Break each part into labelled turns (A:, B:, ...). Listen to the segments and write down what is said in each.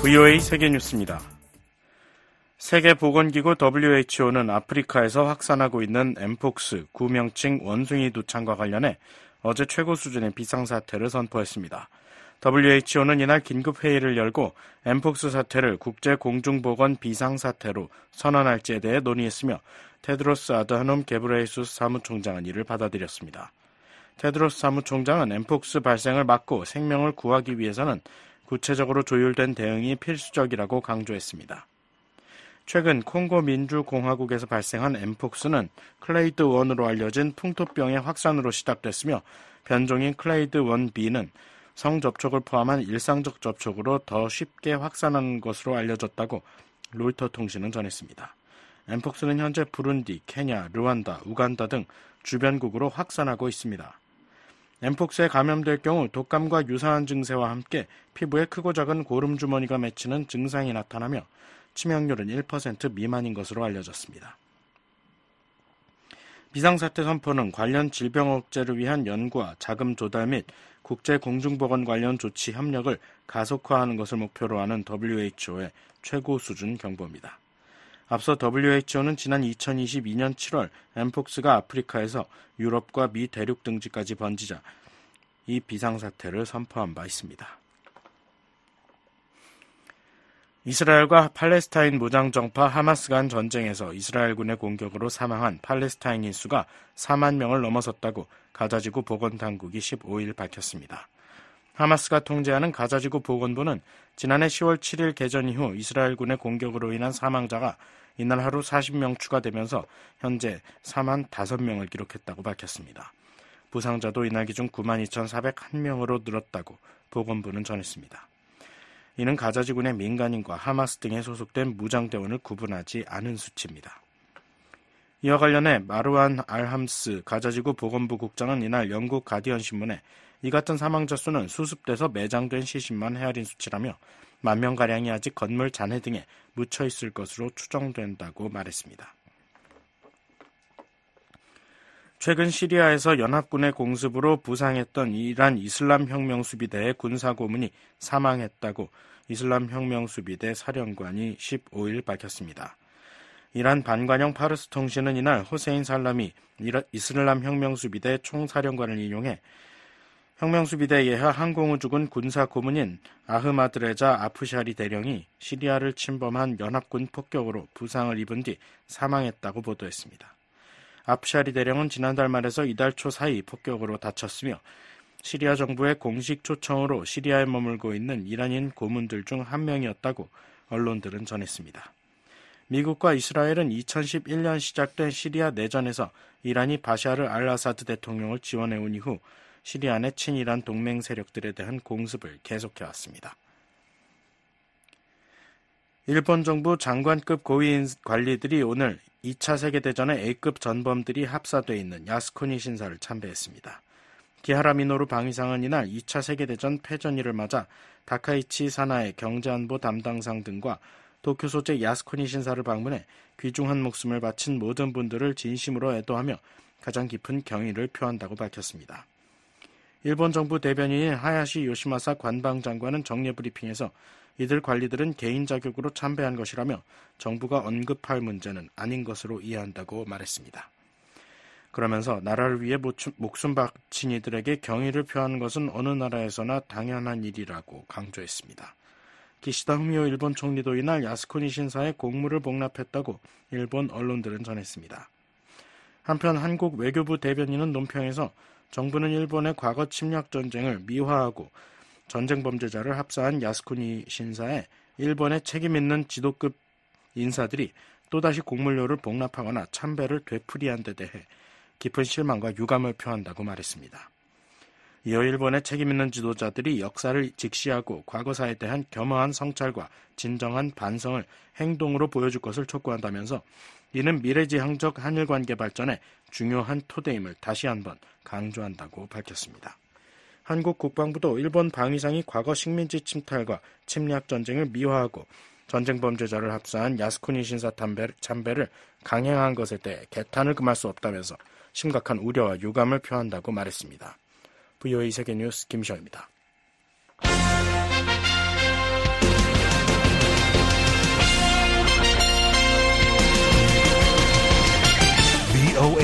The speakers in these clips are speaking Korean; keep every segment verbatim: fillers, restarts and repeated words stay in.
A: 브이오에이 세계뉴스입니다. 세계보건기구 더블유에이치오는 아프리카에서 확산하고 있는 엠폭스, 구명칭 원숭이 두창과 관련해 어제 최고 수준의 비상사태를 선포했습니다. 더블유에이치오는 이날 긴급회의를 열고 엠폭스 사태를 국제공중보건 비상사태로 선언할지에 대해 논의했으며 테드로스 아드하놈 게브레예수스 사무총장은 이를 받아들였습니다. 테드로스 사무총장은 엠폭스 발생을 막고 생명을 구하기 위해서는 구체적으로 조율된 대응이 필수적이라고 강조했습니다. 최근 콩고 민주공화국에서 발생한 엠폭스는 클레이드 원으로 알려진 풍토병의 확산으로 시작됐으며 변종인 클레이드 원 비는 성접촉을 포함한 일상적 접촉으로 더 쉽게 확산하는 것으로 알려졌다고 로이터 통신은 전했습니다. 엠폭스는 현재 부룬디, 케냐, 르완다, 우간다 등 주변국으로 확산하고 있습니다. 엠폭스에 감염될 경우 독감과 유사한 증세와 함께 피부에 크고 작은 고름주머니가 맺히는 증상이 나타나며 치명률은 일 퍼센트 미만인 것으로 알려졌습니다. 비상사태 선포는 관련 질병 억제를 위한 연구와 자금 조달 및 국제공중보건 관련 조치 협력을 가속화하는 것을 목표로 하는 더블유에이치오의 최고 수준 경보입니다. 앞서 더블유에이치오는 지난 이천이십이년 칠월 엠폭스가 아프리카에서 유럽과 미 대륙 등지까지 번지자 이 비상사태를 선포한 바 있습니다. 이스라엘과 팔레스타인 무장정파 하마스 간 전쟁에서 이스라엘군의 공격으로 사망한 팔레스타인인 수가 사만 명을 넘어섰다고 가자지구 보건당국이 십오일 밝혔습니다. 하마스가 통제하는 가자지구 보건부는 지난해 시월 칠일 개전 이후 이스라엘군의 공격으로 인한 사망자가 이날 하루 사십 명 추가되면서 현재 사만 다섯 명을 기록했다고 밝혔습니다. 부상자도 이날 기준 구만 이천사백일 명으로 늘었다고 보건부는 전했습니다. 이는 가자지군의 민간인과 하마스 등에 소속된 무장대원을 구분하지 않은 수치입니다. 이와 관련해 마르완 알함스 가자지구 보건부 국장은 이날 영국 가디언 신문에 이 같은 사망자 수는 수습돼서 매장된 시신만 헤아린 수치라며 만 명가량이 아직 건물 잔해 등에 묻혀 있을 것으로 추정된다고 말했습니다. 최근 시리아에서 연합군의 공습으로 부상했던 이란 이슬람혁명수비대의 군사고문이 사망했다고 이슬람혁명수비대 사령관이 십오일 밝혔습니다. 이란 반관영 파르스 통신은 이날 호세인 살라미 이슬람혁명수비대 총사령관을 인용해 혁명수비대 예하 항공우주군 군사고문인 아흐마드레자 아프샤리 대령이 시리아를 침범한 연합군 폭격으로 부상을 입은 뒤 사망했다고 보도했습니다. 아프샤리 대령은 지난달 말에서 이달 초 사이 폭격으로 다쳤으며 시리아 정부의 공식 초청으로 시리아에 머물고 있는 이란인 고문들 중 한 명이었다고 언론들은 전했습니다. 미국과 이스라엘은 이천십일년 시작된 시리아 내전에서 이란이 바샤르 알-아사드 대통령을 지원해온 이후 시리아 내 친이란 동맹 세력들에 대한 공습을 계속해왔습니다. 일본 정부 장관급 고위 관리들이 오늘 이 차 세계대전의 A급 전범들이 합사돼 있는 야스쿠니 신사를 참배했습니다. 기하라 미노루 방위상은 이날 이 차 세계대전 패전일을 맞아 다카이치 사나의 경제안보 담당상 등과 도쿄 소재 야스쿠니 신사를 방문해 귀중한 목숨을 바친 모든 분들을 진심으로 애도하며 가장 깊은 경의를 표한다고 밝혔습니다. 일본 정부 대변인인 하야시 요시마사 관방장관은 정례 브리핑에서 이들 관리들은 개인 자격으로 참배한 것이라며 정부가 언급할 문제는 아닌 것으로 이해한다고 말했습니다. 그러면서 나라를 위해 목숨 바친 이들에게 경의를 표하는 것은 어느 나라에서나 당연한 일이라고 강조했습니다. 기시다 후미오 일본 총리도 이날 야스쿠니 신사에 공물을 복납했다고 일본 언론들은 전했습니다. 한편 한국 외교부 대변인은 논평에서 정부는 일본의 과거 침략 전쟁을 미화하고 전쟁 범죄자를 합사한 야스쿠니 신사에 일본의 책임 있는 지도급 인사들이 또다시 공물료를 복납하거나 참배를 되풀이한 데 대해 깊은 실망과 유감을 표한다고 말했습니다. 이어 일본의 책임 있는 지도자들이 역사를 직시하고 과거사에 대한 겸허한 성찰과 진정한 반성을 행동으로 보여줄 것을 촉구한다면서 이는 미래지향적 한일관계 발전에 중요한 토대임을 다시 한번 강조한다고 밝혔습니다. 한국 국방부도 일본 방위상이 과거 식민지 침탈과 침략 전쟁을 미화하고 전쟁 범죄자를 합사한 야스쿠니 신사 참배를 강행한 것에 대해 개탄을 금할 수 없다면서 심각한 우려와 유감을 표한다고 말했습니다. 브이오에이 세계뉴스 김시영입니다.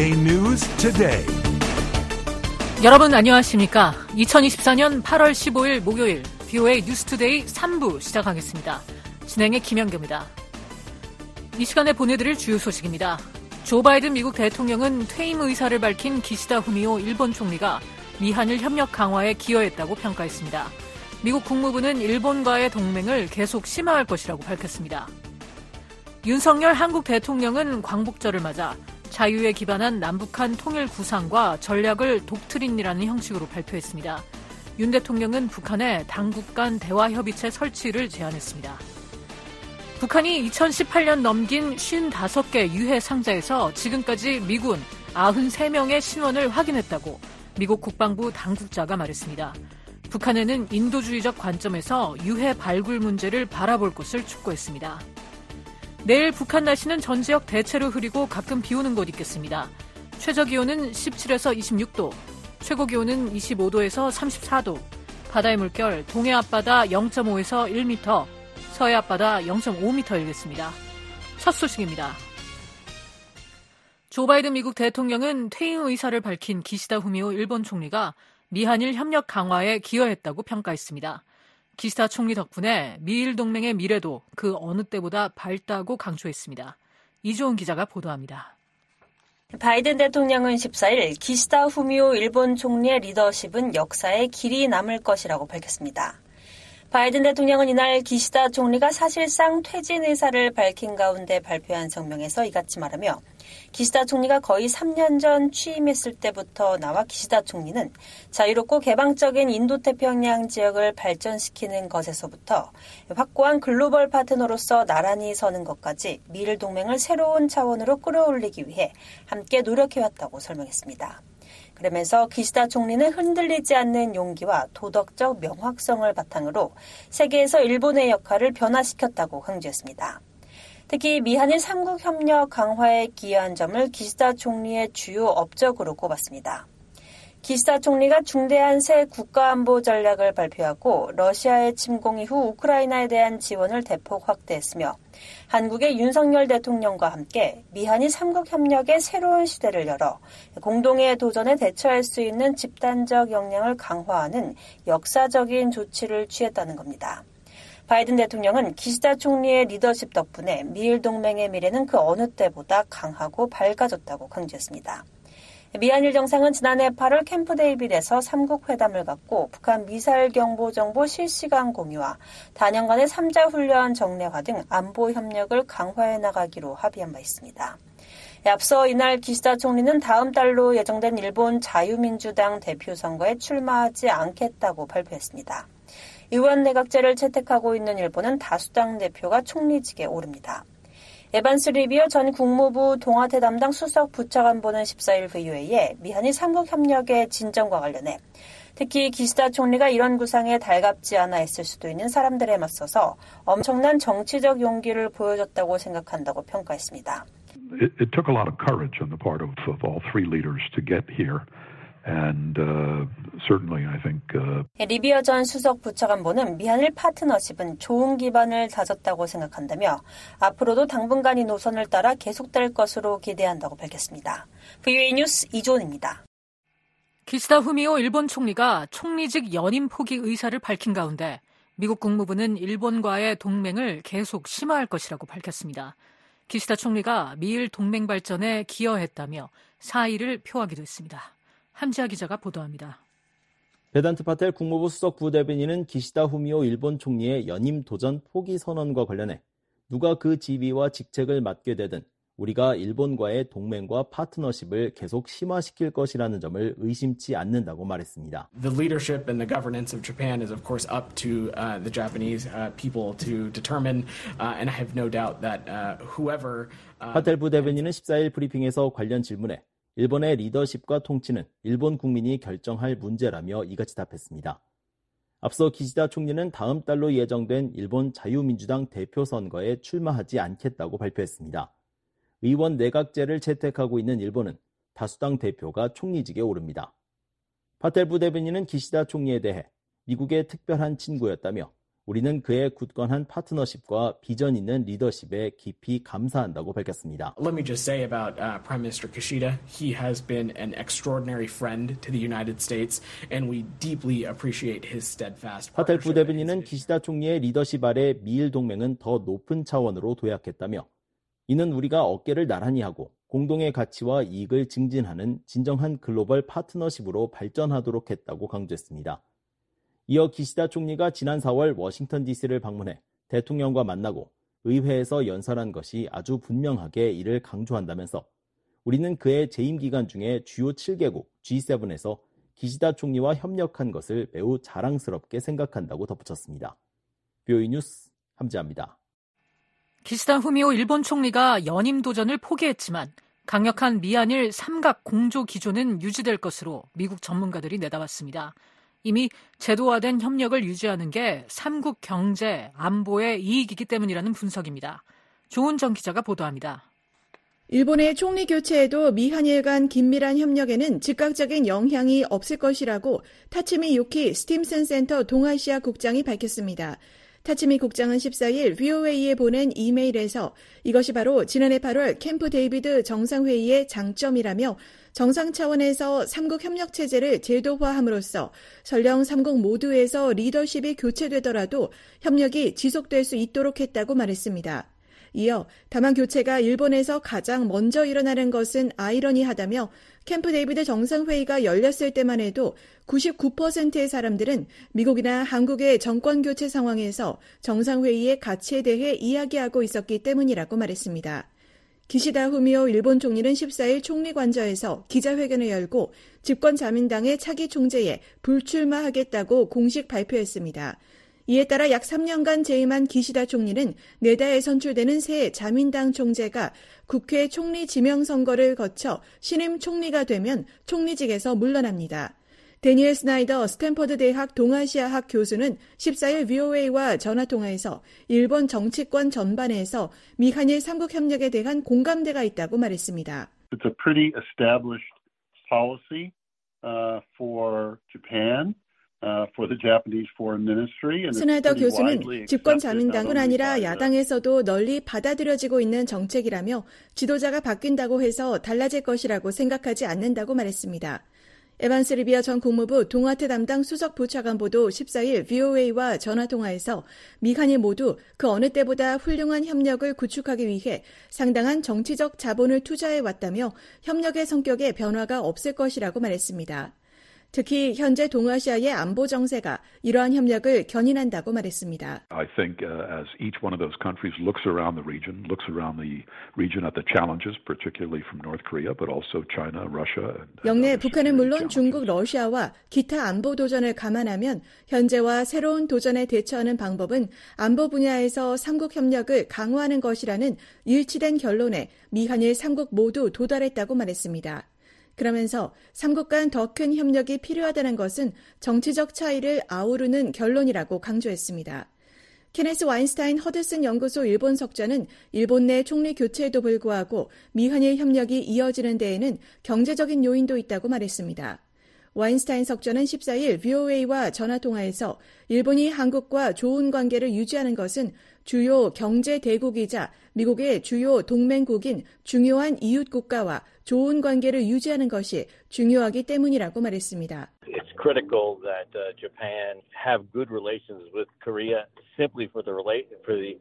B: 브이오에이 News Today.
C: 여러분 안녕하십니까? 이천이십사년 팔월 십오일 목요일 브이오에이 뉴스투데이 삼 부 시작하겠습니다. 진행의 김현규입니다. 이 시간에 보내드릴 주요 소식입니다. 조 바이든 미국 대통령은 퇴임 의사를 밝힌 기시다 후미오 일본 총리가 미한일 협력 강화에 기여했다고 평가했습니다. 미국 국무부는 일본과의 동맹을 계속 심화할 것이라고 밝혔습니다. 윤석열 한국 대통령은 광복절을 맞아 자유에 기반한 남북한 통일 구상과 전략을 독트린이라는 형식으로 발표했습니다. 윤 대통령은 북한에 당국 간 대화협의체 설치를 제안했습니다. 북한이 이천십팔년 넘긴 오십오 개 유해 상자에서 지금까지 미군 구십삼 명의 신원을 확인했다고 미국 국방부 당국자가 말했습니다. 북한에는 인도주의적 관점에서 유해 발굴 문제를 바라볼 것을 촉구했습니다. 내일 북한 날씨는 전 지역 대체로 흐리고 가끔 비 오는 곳 있겠습니다. 최저기온은 십칠에서 이십육 도, 최고기온은 이십오 도에서 삼십사 도, 바다의 물결 동해 앞바다 영 점 오에서 일 미터, 서해 앞바다 영 점 오 미터 일겠습니다. 첫 소식입니다. 조 바이든 미국 대통령은 퇴임 의사를 밝힌 기시다 후미오 일본 총리가 미한일 협력 강화에 기여했다고 평가했습니다. 기시다 총리 덕분에 미일 동맹의 미래도 그 어느 때보다 밝다고 강조했습니다. 이주원 기자가 보도합니다.
D: 바이든 대통령은 십사일 기시다 후미오 일본 총리의 리더십은 역사에 길이 남을 것이라고 밝혔습니다. 바이든 대통령은 이날 기시다 총리가 사실상 퇴진 의사를 밝힌 가운데 발표한 성명에서 이같이 말하며 기시다 총리가 거의 삼 년 전 취임했을 때부터 나와 기시다 총리는 자유롭고 개방적인 인도태평양 지역을 발전시키는 것에서부터 확고한 글로벌 파트너로서 나란히 서는 것까지 미일 동맹을 새로운 차원으로 끌어올리기 위해 함께 노력해왔다고 설명했습니다. 그러면서 기시다 총리는 흔들리지 않는 용기와 도덕적 명확성을 바탕으로 세계에서 일본의 역할을 변화시켰다고 강조했습니다. 특히 미한일 삼국 협력 강화에 기여한 점을 기시다 총리의 주요 업적으로 꼽았습니다. 기시다 총리가 중대한 새 국가안보 전략을 발표하고 러시아의 침공 이후 우크라이나에 대한 지원을 대폭 확대했으며 한국의 윤석열 대통령과 함께 미한일 삼국 협력의 새로운 시대를 열어 공동의 도전에 대처할 수 있는 집단적 역량을 강화하는 역사적인 조치를 취했다는 겁니다. 바이든 대통령은 기시다 총리의 리더십 덕분에 미일 동맹의 미래는 그 어느 때보다 강하고 밝아졌다고 강조했습니다. 미한일 정상은 지난해 팔월 캠프 데이빗에서 삼국 회담을 갖고 북한 미사일 경보 정보 실시간 공유와 단연간의 삼자 훈련 정례화 등 안보 협력을 강화해 나가기로 합의한 바 있습니다. 앞서 이날 기시다 총리는 다음 달로 예정된 일본 자유민주당 대표 선거에 출마하지 않겠다고 발표했습니다. 의원 내각제를 채택하고 있는 일본은 다수당 대표가 총리직에 오릅니다. 에반스 리비어 전 국무부 동아태 담당 수석 부차관보는 십사일 브이오에이에 미한일 삼국 협력의 진전과 관련해 특히 기시다 총리가 이런 구상에 달갑지 않아 있을 수도 있는 사람들에 맞서서 엄청난 정치적 용기를 보여줬다고 생각한다고 평가했습니다.
E: It, it took a lot of courage on the part of, of all three leaders to get here. And uh, certainly, I think. Uh...
D: 리비어 전 수석 부차관보는 미한일 파트너십은 좋은 기반을 다졌다고 생각한다며 앞으로도 당분간 이 노선을 따라 계속될 것으로 기대한다고 밝혔습니다. 브이오에이 뉴스 이조은입니다.
C: 기시다 후미오 일본 총리가 총리직 연임 포기 의사를 밝힌 가운데 미국 국무부는 일본과의 동맹을 계속 심화할 것이라고 밝혔습니다. 기시다 총리가 미일 동맹 발전에 기여했다며 사의를 표하기도 했습니다. 함지아 기자가 보도합니다.
F: 베단트 파텔 국무부 수석 부대변인은 기시다 후미오 일본 총리의 연임 도전 포기 선언과 관련해 누가 그 지위와 직책을 맡게 되든 우리가 일본과의 동맹과 파트너십을 계속 심화시킬 것이라는 점을 의심치 않는다고 말했습니다.
G: The leadership and the governance of Japan is of course up to uh, the Japanese uh, people to determine uh, and I have no doubt that uh, whoever uh,
F: 파텔 부대변인은 십사일 브리핑에서 관련 질문에 일본의 리더십과 통치는 일본 국민이 결정할 문제라며 이같이 답했습니다. 앞서 기시다 총리는 다음 달로 예정된 일본 자유민주당 대표 선거에 출마하지 않겠다고 발표했습니다. 의원 내각제를 채택하고 있는 일본은 다수당 대표가 총리직에 오릅니다. 파텔 부대변인은 기시다 총리에 대해 미국의 특별한 친구였다며 우리는 그의 굳건한 파트너십과 비전 있는 리더십에 깊이 감사한다고 밝혔습니다.
G: Let me just say about uh, Prime Minister Kishida, he has been an extraordinary friend to the United States, and we deeply appreciate his steadfast.
F: 파텔 부대변인은 기시다 총리의 리더십 아래 미일 동맹은 더 높은 차원으로 도약했다며, 이는 우리가 어깨를 나란히 하고 공동의 가치와 이익을 증진하는 진정한 글로벌 파트너십으로 발전하도록 했다고 강조했습니다. 이어 기시다 총리가 지난 사월 워싱턴 디씨를 방문해 대통령과 만나고 의회에서 연설한 것이 아주 분명하게 이를 강조한다면서, 우리는 그의 재임 기간 중에 주요 칠 개국 지 세븐에서 기시다 총리와 협력한 것을 매우 자랑스럽게 생각한다고 덧붙였습니다. 비오이 뉴스 함지아입니다.
C: 기시다 후미오 일본 총리가 연임 도전을 포기했지만 강력한 미한일 삼각 공조 기조는 유지될 것으로 미국 전문가들이 내다봤습니다. 이미 제도화된 협력을 유지하는 게 삼국 경제, 안보의 이익이기 때문이라는 분석입니다. 조은정 기자가 보도합니다.
B: 일본의 총리 교체에도 미한일 간 긴밀한 협력에는 즉각적인 영향이 없을 것이라고 타치미 유키 스팀슨 센터 동아시아 국장이 밝혔습니다. 타치미 국장은 십사일 브이오에이에 보낸 이메일에서 이것이 바로 지난해 팔월 캠프 데이비드 정상회의의 장점이라며, 정상 차원에서 삼국 협력체제를 제도화함으로써 설령 삼국 모두에서 리더십이 교체되더라도 협력이 지속될 수 있도록 했다고 말했습니다. 이어 다만 교체가 일본에서 가장 먼저 일어나는 것은 아이러니하다며, 캠프 데이비드 정상회의가 열렸을 때만 해도 구십구 퍼센트의 사람들은 미국이나 한국의 정권교체 상황에서 정상회의의 가치에 대해 이야기하고 있었기 때문이라고 말했습니다. 기시다 후미오 일본 총리는 십사일 총리관저에서 기자회견을 열고 집권 자민당의 차기 총재에 불출마하겠다고 공식 발표했습니다. 이에 따라 약 삼 년간 재임한 기시다 총리는 내달에 선출되는 새 자민당 총재가 국회 총리 지명 선거를 거쳐 신임 총리가 되면 총리직에서 물러납니다. 데니엘 스나이더 스탠퍼드 대학 동아시아학 교수는 십사일 브이오에이와 전화통화에서 일본 정치권 전반에서 미한일 삼국 협력에 대한 공감대가 있다고 말했습니다.
H: It's a pretty established policy uh, for Japan. Uh, for the Japanese Foreign Ministry.
B: 스나이더 교수는 집권 자민당뿐 아니라 야당에서도 널리 받아들여지고 있는 정책이라며, 지도자가 바뀐다고 해서 달라질 것이라고 생각하지 않는다고 말했습니다. 에반스 리비아 전 국무부 동아태 담당 수석 부차관보도 십사일 브이오에이와 전화통화에서 미한일 모두 그 어느 때보다 훌륭한 협력을 구축하기 위해 상당한 정치적 자본을 투자해왔다며, 협력의 성격에 변화가 없을 것이라고 말했습니다. 특히 현재 동아시아의 안보 정세가 이러한 협력을 견인한다고 말했습니다.
E: I think uh, as each one of those countries looks around the region, looks around the region at the challenges, particularly from North Korea, but also China, Russia. And
B: 영내 북한은 물론 중국, 러시아와 기타 안보 도전을 감안하면 현재와 새로운 도전에 대처하는 방법은 안보 분야에서 삼국 협력을 강화하는 것이라는 일치된 결론에 미한일 삼국 모두 도달했다고 말했습니다. 그러면서 삼국 간 더 큰 협력이 필요하다는 것은 정치적 차이를 아우르는 결론이라고 강조했습니다. 케네스 와인스타인 허드슨 연구소 일본 석좌는 일본 내 총리 교체에도 불구하고 미한일 협력이 이어지는 데에는 경제적인 요인도 있다고 말했습니다. 와인스타인 석좌는 십사일 브이오에이와 전화통화에서 일본이 한국과 좋은 관계를 유지하는 것은 주요 경제 대국이자 미국의 주요 동맹국인 중요한 이웃 국가와 좋은 관계를 유지하는 것이 중요하기 때문이라고 말했습니다.
I: It's critical that uh, Japan have good relations with Korea simply for the relate for the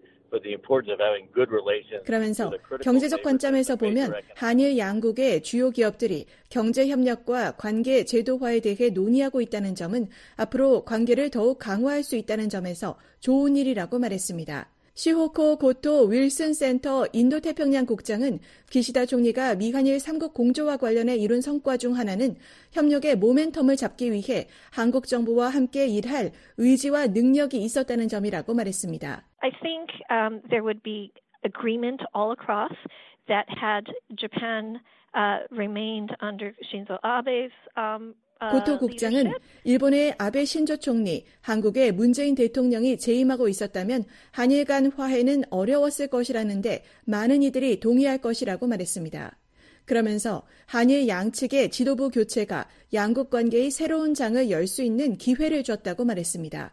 B: 그러면서 경제적 관점에서 보면 한일 양국의 주요 기업들이 경제 협력과 관계 제도화에 대해 논의하고 있다는 점은 앞으로 관계를 더욱 강화할 수 있다는 점에서 좋은 일이라고 말했습니다. 시호코 고토 윌슨 센터 인도태평양 국장은 기시다 총리가 미한일 삼국 공조와 관련해 이룬 성과 중 하나는 협력의 모멘텀을 잡기 위해 한국 정부와 함께 일할 의지와 능력이 있었다는 점이라고 말했습니다.
J: I think um, there would be agreement all across that had Japan uh, remained under Shinzo Abe's um,
B: 고토 국장은 일본의 아베 신조 총리, 한국의 문재인 대통령이 재임하고 있었다면 한일 간 화해는 어려웠을 것이라는데 많은 이들이 동의할 것이라고 말했습니다. 그러면서 한일 양측의 지도부 교체가 양국 관계의 새로운 장을 열 수 있는 기회를 줬다고 말했습니다.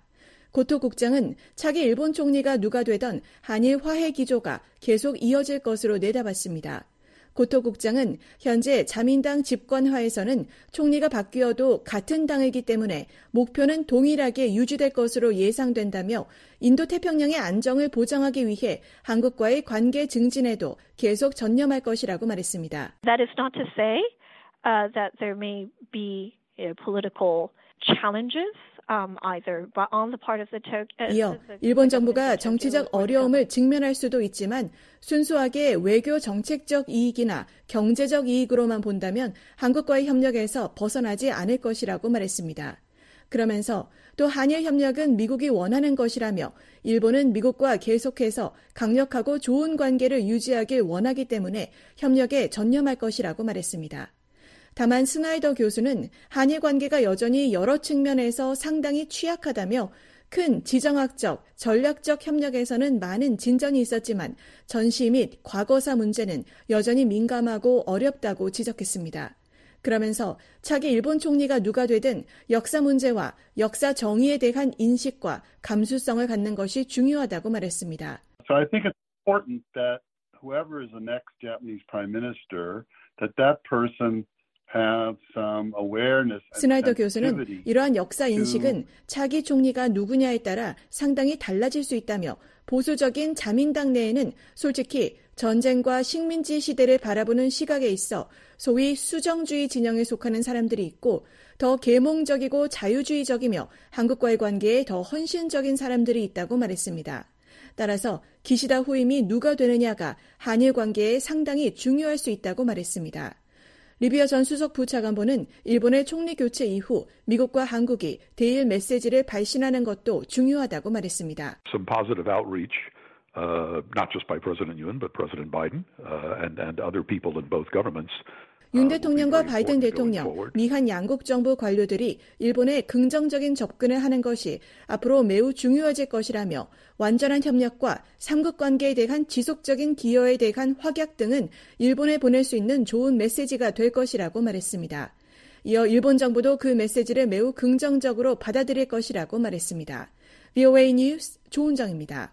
B: 고토 국장은 차기 일본 총리가 누가 되던 한일 화해 기조가 계속 이어질 것으로 내다봤습니다. 고토 국장은 현재 자민당 집권하에서는 총리가 바뀌어도 같은 당이기 때문에 목표는 동일하게 유지될 것으로 예상된다며 인도태평양의 안정을 보장하기 위해 한국과의 관계 증진에도 계속 전념할 것이라고 말했습니다.
J: That is not to say uh, that there may be uh, political challenges. Um, either on the part of the Tokyo.
B: 이어 일본 정부가 정치적 어려움을 직면할 수도 있지만 순수하게 외교 정책적 이익이나 경제적 이익으로만 본다면 한국과의 협력에서 벗어나지 않을 것이라고 말했습니다. 그러면서 또 한일 협력은 미국이 원하는 것이라며 일본은 미국과 계속해서 강력하고 좋은 관계를 유지하길 원하기 때문에 협력에 전념할 것이라고 말했습니다. 다만 스나이더 교수는 한일 관계가 여전히 여러 측면에서 상당히 취약하다며 큰 지정학적, 전략적 협력에서는 많은 진전이 있었지만 전시 및 과거사 문제는 여전히 민감하고 어렵다고 지적했습니다. 그러면서 차기 일본 총리가 누가 되든 역사 문제와 역사 정의에 대한 인식과 감수성을 갖는 것이 중요하다고 말했습니다.
H: So I think it's important that whoever is the next Japanese prime minister, that that person
B: 스나이더 교수는 이러한 역사 인식은 차기 총리가 누구냐에 따라 상당히 달라질 수 있다며 보수적인 자민당 내에는 솔직히 전쟁과 식민지 시대를 바라보는 시각에 있어 소위 수정주의 진영에 속하는 사람들이 있고 더 계몽적이고 자유주의적이며 한국과의 관계에 더 헌신적인 사람들이 있다고 말했습니다. 따라서 기시다 후임이 누가 되느냐가 한일 관계에 상당히 중요할 수 있다고 말했습니다. 리비아 전 수석 부차관보는 일본의 총리 교체 이후 미국과 한국이 대일 메시지를 발신하는 것도 중요하다고 말했습니다.
E: Some positive outreach, uh, not just by President Yoon, but President Biden uh, and, and other people in both governments.
B: 윤 대통령과 바이든 대통령, 미한 양국 정부 관료들이 일본에 긍정적인 접근을 하는 것이 앞으로 매우 중요해질 것이라며 완전한 협력과 삼국 관계에 대한 지속적인 기여에 대한 확약 등은 일본에 보낼 수 있는 좋은 메시지가 될 것이라고 말했습니다. 이어 일본 정부도 그 메시지를 매우 긍정적으로 받아들일 것이라고 말했습니다. 브이오에이 뉴스 조은정입니다.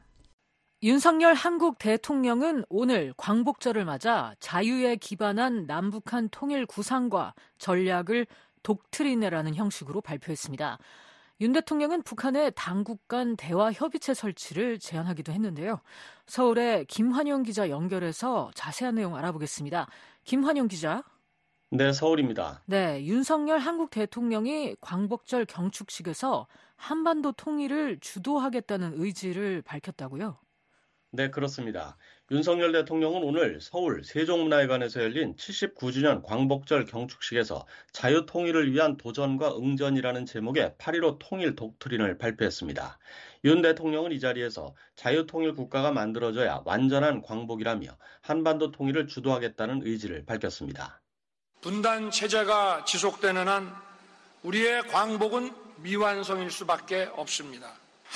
C: 윤석열 한국 대통령은 오늘 광복절을 맞아 자유에 기반한 남북한 통일 구상과 전략을 독트리네라는 형식으로 발표했습니다. 윤 대통령은 북한의 당국 간 대화 협의체 설치를 제안하기도 했는데요. 서울의 김환영 기자 연결해서 자세한 내용 알아보겠습니다. 김환영 기자.
K: 네, 서울입니다.
C: 네, 윤석열 한국 대통령이 광복절 경축식에서 한반도 통일을 주도하겠다는 의지를 밝혔다고요?
K: 네, 그렇습니다. 윤석열 대통령은 오늘 서울 세종문화회관에서 열린 칠십구 주년 광복절 경축식에서 자유통일을 위한 도전과 응전이라는 제목의 팔일오 통일 독트린을 발표했습니다. 윤 대통령은 이 자리에서 자유통일 국가가 만들어져야 완전한 광복이라며 한반도 통일을 주도하겠다는 의지를 밝혔습니다.
L: 분단 체제가 지속되는 한 우리의 광복은 미완성일 수밖에 없습니다.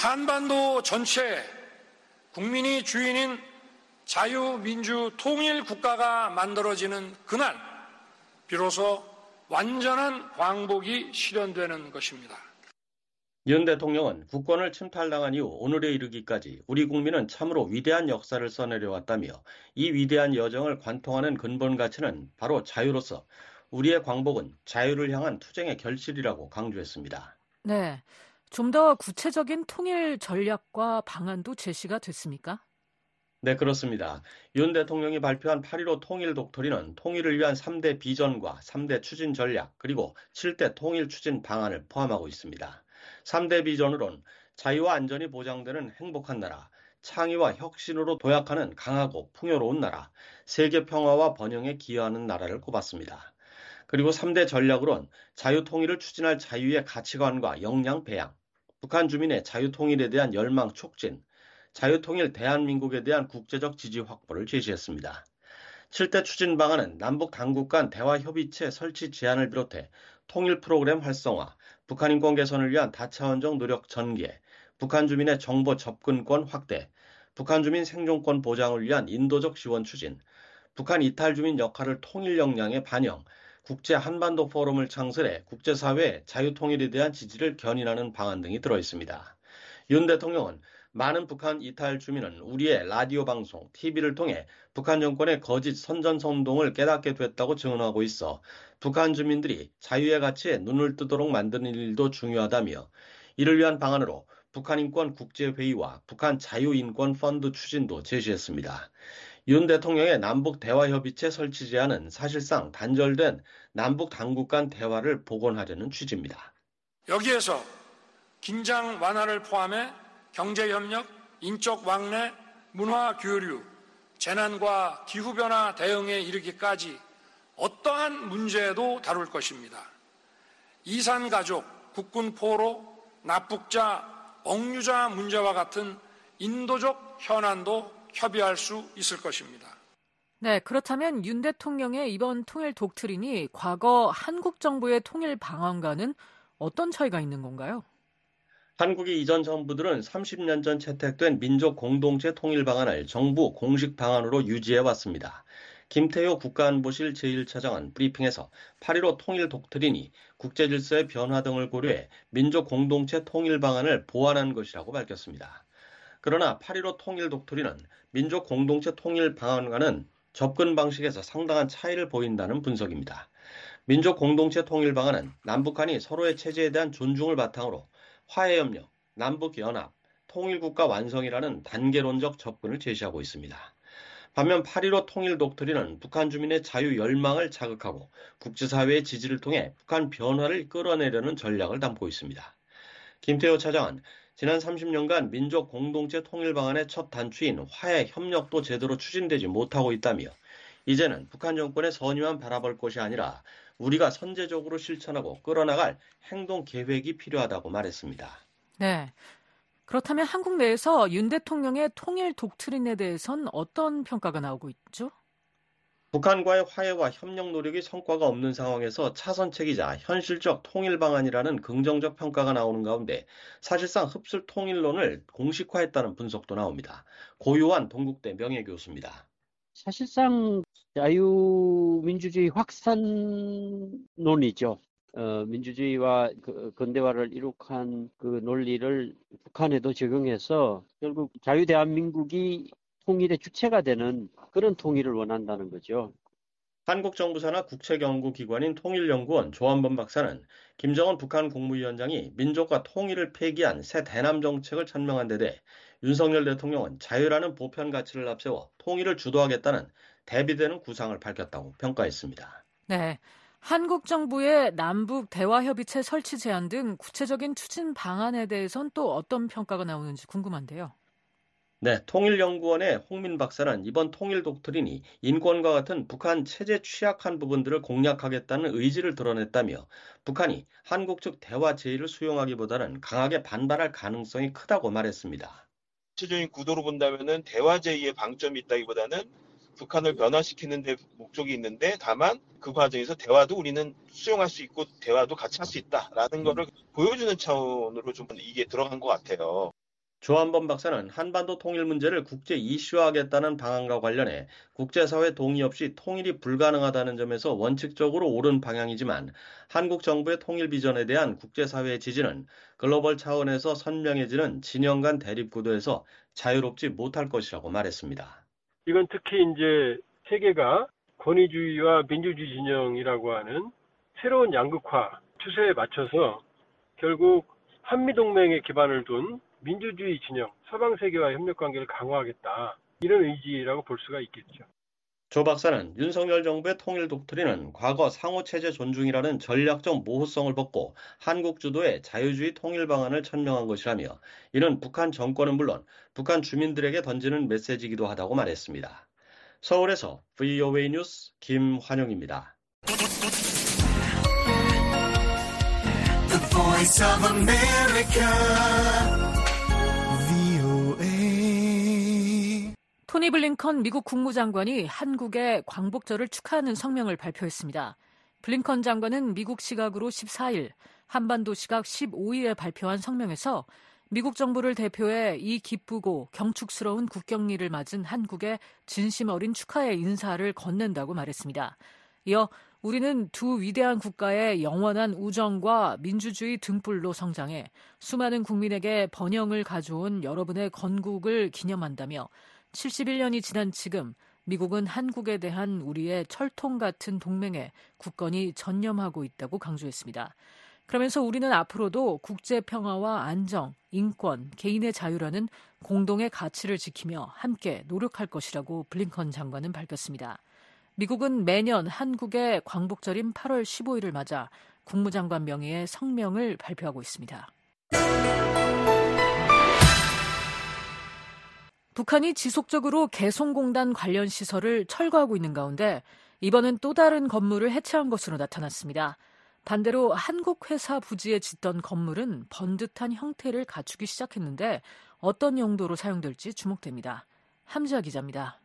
L: 한반도 전체에 국민이 주인인 자유민주 통일 국가가 만들어지는 그날 비로소 완전한 광복이 실현되는 것입니다.
K: 윤 대통령은 국권을 침탈당한 이후 오늘에 이르기까지 우리 국민은 참으로 위대한 역사를 써내려왔다며 이 위대한 여정을 관통하는 근본 가치는 바로 자유로서 우리의 광복은 자유를 향한 투쟁의 결실이라고 강조했습니다.
C: 네. 좀 더 구체적인 통일 전략과 방안도 제시가 됐습니까?
K: 네, 그렇습니다. 윤 대통령이 발표한 팔일오 통일 독트린은 통일을 위한 삼 대 비전과 삼 대 추진 전략 그리고 칠 대 통일 추진 방안을 포함하고 있습니다. 삼 대 비전으론 자유와 안전이 보장되는 행복한 나라, 창의와 혁신으로 도약하는 강하고 풍요로운 나라, 세계 평화와 번영에 기여하는 나라를 꼽았습니다. 그리고 삼 대 전략으론 자유통일을 추진할 자유의 가치관과 역량 배양, 북한 주민의 자유통일에 대한 열망 촉진, 자유통일 대한민국에 대한 국제적 지지 확보를 제시했습니다. 칠 대 추진 방안은 남북 당국 간 대화 협의체 설치 제안을 비롯해 통일 프로그램 활성화, 북한 인권 개선을 위한 다차원적 노력 전개, 북한 주민의 정보 접근권 확대, 북한 주민 생존권 보장을 위한 인도적 지원 추진, 북한 이탈 주민 역할을 통일 역량에 반영, 국제 한반도 포럼을 창설해 국제사회의 자유통일에 대한 지지를 견인하는 방안 등이 들어있습니다. 윤 대통령은 많은 북한 이탈 주민은 우리의 라디오 방송, 티비를 통해 북한 정권의 거짓 선전선동을 깨닫게 됐다고 증언하고 있어 북한 주민들이 자유의 가치에 눈을 뜨도록 만드는 일도 중요하다며 이를 위한 방안으로 북한인권국제회의와 북한 자유인권펀드 추진도 제시했습니다. 윤 대통령의 남북대화협의체 설치 제안은 사실상 단절된 남북 당국 간 대화를 복원하려는 취지입니다.
L: 여기에서 긴장 완화를 포함해 경제협력, 인적 왕래, 문화 교류, 재난과 기후변화 대응에 이르기까지 어떠한 문제도 다룰 것입니다. 이산가족, 국군포로, 납북자, 억류자 문제와 같은 인도적 현안도 협의할 수 있을 것입니다.
C: 네, 그렇다면 윤 대통령의 이번 통일 독트린이 과거 한국 정부의 통일 방안과는 어떤 차이가 있는 건가요?
K: 한국이 이전 정부들은 삼십 년 전 채택된 민족 공동체 통일 방안을 정부 공식 방안으로 유지해 왔습니다. 김태효 국가안보실 제일 차장은 브리핑에서 팔일오 통일 독트린이 국제질서의 변화 등을 고려해 민족 공동체 통일 방안을 보완한 것이라고 밝혔습니다. 그러나 팔일오 통일 독트린은 민족 공동체 통일 방안과는 접근 방식에서 상당한 차이를 보인다는 분석입니다. 민족 공동체 통일 방안은 남북한이 서로의 체제에 대한 존중을 바탕으로 화해협력, 남북연합, 통일국가 완성이라는 단계론적 접근을 제시하고 있습니다. 반면 팔일오 통일 독트린은 북한 주민의 자유 열망을 자극하고 국제사회의 지지를 통해 북한 변화를 끌어내려는 전략을 담고 있습니다. 김태호 차장은 지난 삼십 년간 민족 공동체 통일 방안의 첫 단추인 화해 협력도 제대로 추진되지 못하고 있다며 이제는 북한 정권의 선의만 바라볼 것이 아니라 우리가 선제적으로 실천하고 끌어나갈 행동 계획이 필요하다고 말했습니다.
C: 네. 그렇다면 한국 내에서 윤 대통령의 통일 독트린에 대해선 어떤 평가가 나오고 있죠?
K: 북한과의 화해와 협력 노력이 성과가 없는 상황에서 차선책이자 현실적 통일 방안이라는 긍정적 평가가 나오는 가운데 사실상 흡술 통일론을 공식화했다는 분석도 나옵니다. 고유한 동국대 명예교수입니다.
M: 사실상 자유민주주의 확산론이죠. 어, 민주주의와 그 근대화를 이룩한 그 논리를 북한에도 적용해서 결국 자유대한민국이 통일의 주체가 되는 그런 통일을 원한다는 거죠.
K: 한국 정부 산하 국책연구기관인 통일연구원 조한범 박사는 김정은 북한 국무위원장이 민족과 통일을 폐기한 새 대남 정책을 천명한 데 대해 윤석열 대통령은 자유라는 보편 가치를 앞세워 통일을 주도하겠다는 대비되는 구상을 밝혔다고 평가했습니다.
C: 네, 한국 정부의 남북 대화협의체 설치 제안 등 구체적인 추진 방안에 대해선 또 어떤 평가가 나오는지 궁금한데요.
K: 네, 통일연구원의 홍민 박사는 이번 통일 독트린이 인권과 같은 북한 체제 취약한 부분들을 공략하겠다는 의지를 드러냈다며 북한이 한국 측 대화 제의를 수용하기보다는 강하게 반발할 가능성이 크다고 말했습니다.
N: 전체적인 구도로 본다면은 대화 제의에 방점이 있다기보다는 북한을 변화시키는 데 목적이 있는데 다만 그 과정에서 대화도 우리는 수용할 수 있고 대화도 같이 할 수 있다라는 거를 보여주는 차원으로 좀 이게 들어간 것 같아요.
K: 조한범 박사는 한반도 통일 문제를 국제 이슈화하겠다는 방안과 관련해 국제사회 동의 없이 통일이 불가능하다는 점에서 원칙적으로 옳은 방향이지만 한국 정부의 통일 비전에 대한 국제사회의 지지는 글로벌 차원에서 선명해지는 진영 간 대립 구도에서 자유롭지 못할 것이라고 말했습니다.
O: 이건 특히 이제 세계가 권위주의와 민주주의 진영이라고 하는 새로운 양극화 추세에 맞춰서 결국 한미동맹에 기반을 둔 민주주의 진영, 서방 세계와 협력 관계를 강화하겠다. 이런 의지라고 볼 수가 있겠죠.
K: 조 박사는 윤석열 정부의 통일 독트린은 과거 상호체제 존중이라는 전략적 모호성을 벗고 한국 주도의 자유주의 통일 방안을 천명한 것이라며 이는 북한 정권은 물론 북한 주민들에게 던지는 메시지이기도 하다고 말했습니다. 서울에서 브이오에이 뉴스 김환영입니다.
P: The Voice of America.
C: 토니 블링컨 미국 국무장관이 한국의 광복절을 축하하는 성명을 발표했습니다. 블링컨 장관은 미국 시각으로 십사일, 한반도 시각 십오일에 발표한 성명에서 미국 정부를 대표해 이 기쁘고 경축스러운 국경일을 맞은 한국의 진심 어린 축하의 인사를 건넨다고 말했습니다. 이어 우리는 두 위대한 국가의 영원한 우정과 민주주의 등불로 성장해 수많은 국민에게 번영을 가져온 여러분의 건국을 기념한다며 칠십일 년이 지난 지금 미국은 한국에 대한 우리의 철통 같은 동맹에 굳건히 전념하고 있다고 강조했습니다. 그러면서 우리는 앞으로도 국제 평화와 안정, 인권, 개인의 자유라는 공동의 가치를 지키며 함께 노력할 것이라고 블링컨 장관은 밝혔습니다. 미국은 매년 한국의 광복절인 팔월 십오일을 맞아 국무장관 명의의 성명을 발표하고 있습니다. 북한이 지속적으로 개성공단 관련 시설을 철거하고 있는 가운데 이번엔 또 다른 건물을 해체한 것으로 나타났습니다. 반대로 한국 회사 부지에 짓던 건물은 번듯한 형태를 갖추기 시작했는데 어떤 용도로 사용될지 주목됩니다. 함지아 기자입니다.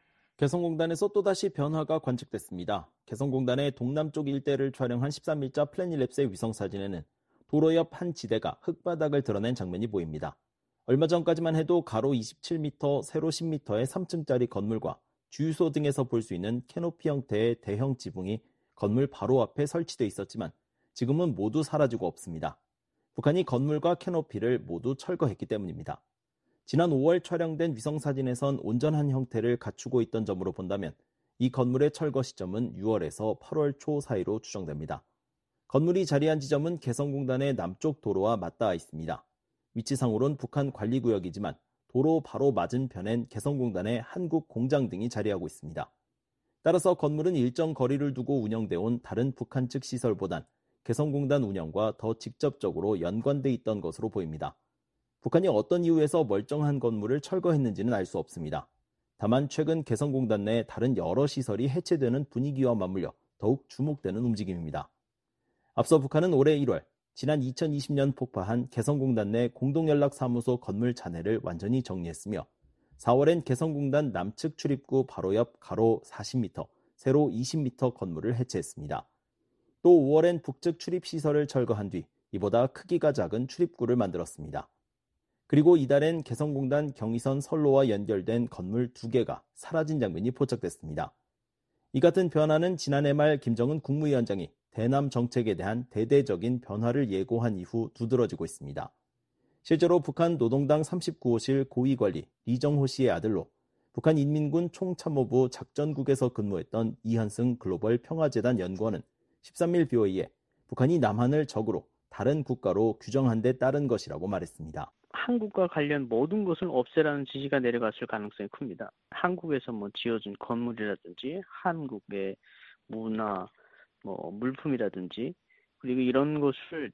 F: 개성공단에서 또다시 변화가 관측됐습니다. 개성공단의 동남쪽 일대를 촬영한 십삼일자 플래닛랩스의 위성사진에는 도로 옆 한 지대가 흙바닥을 드러낸 장면이 보입니다. 얼마 전까지만 해도 가로 이십칠 미터, 세로 십 미터의 삼 층짜리 건물과 주유소 등에서 볼 수 있는 캐노피 형태의 대형 지붕이 건물 바로 앞에 설치돼 있었지만 지금은 모두 사라지고 없습니다. 북한이 건물과 캐노피를 모두 철거했기 때문입니다. 지난 오월 촬영된 위성사진에선 온전한 형태를 갖추고 있던 점으로 본다면 이 건물의 철거 시점은 유월에서 팔월 초 사이로 추정됩니다. 건물이 자리한 지점은 개성공단의 남쪽 도로와 맞닿아 있습니다. 위치상으론 북한 관리구역이지만 도로 바로 맞은편엔 개성공단의 한국 공장 등이 자리하고 있습니다. 따라서 건물은 일정 거리를 두고 운영돼 온 다른 북한 측 시설보단 개성공단 운영과 더 직접적으로 연관돼 있던 것으로 보입니다. 북한이 어떤 이유에서 멀쩡한 건물을 철거했는지는 알 수 없습니다. 다만 최근 개성공단 내 다른 여러 시설이 해체되는 분위기와 맞물려 더욱 주목되는 움직임입니다. 앞서 북한은 올해 일월 지난 이천이십 년 폭파한 개성공단 내 공동연락사무소 건물 잔해를 완전히 정리했으며 사월엔 개성공단 남측 출입구 바로 옆 가로 사십 미터, 세로 이십 미터 건물을 해체했습니다. 또 오월엔 북측 출입시설을 철거한 뒤 이보다 크기가 작은 출입구를 만들었습니다. 그리고 이달엔 개성공단 경의선 선로와 연결된 건물 두 개가 사라진 장면이 포착됐습니다. 이 같은 변화는 지난해 말 김정은 국무위원장이 대남 정책에 대한 대대적인 변화를 예고한 이후 두드러지고 있습니다. 실제로 북한 노동당 삼십구 호실 고위관리 리정호 씨의 아들로 북한 인민군 총참모부 작전국에서 근무했던 이현승 글로벌 평화재단 연구원은 십삼일 비오이에 북한이 남한을 적으로 다른 국가로 규정한 데 따른 것이라고 말했습니다.
Q: 한국과 관련 모든 것을 없애라는 지시가 내려갔을 가능성이 큽니다. 한국에서 뭐 지어진 건물이라든지 한국의 문화, 뭐 물품이라든지 그리고 이런 것을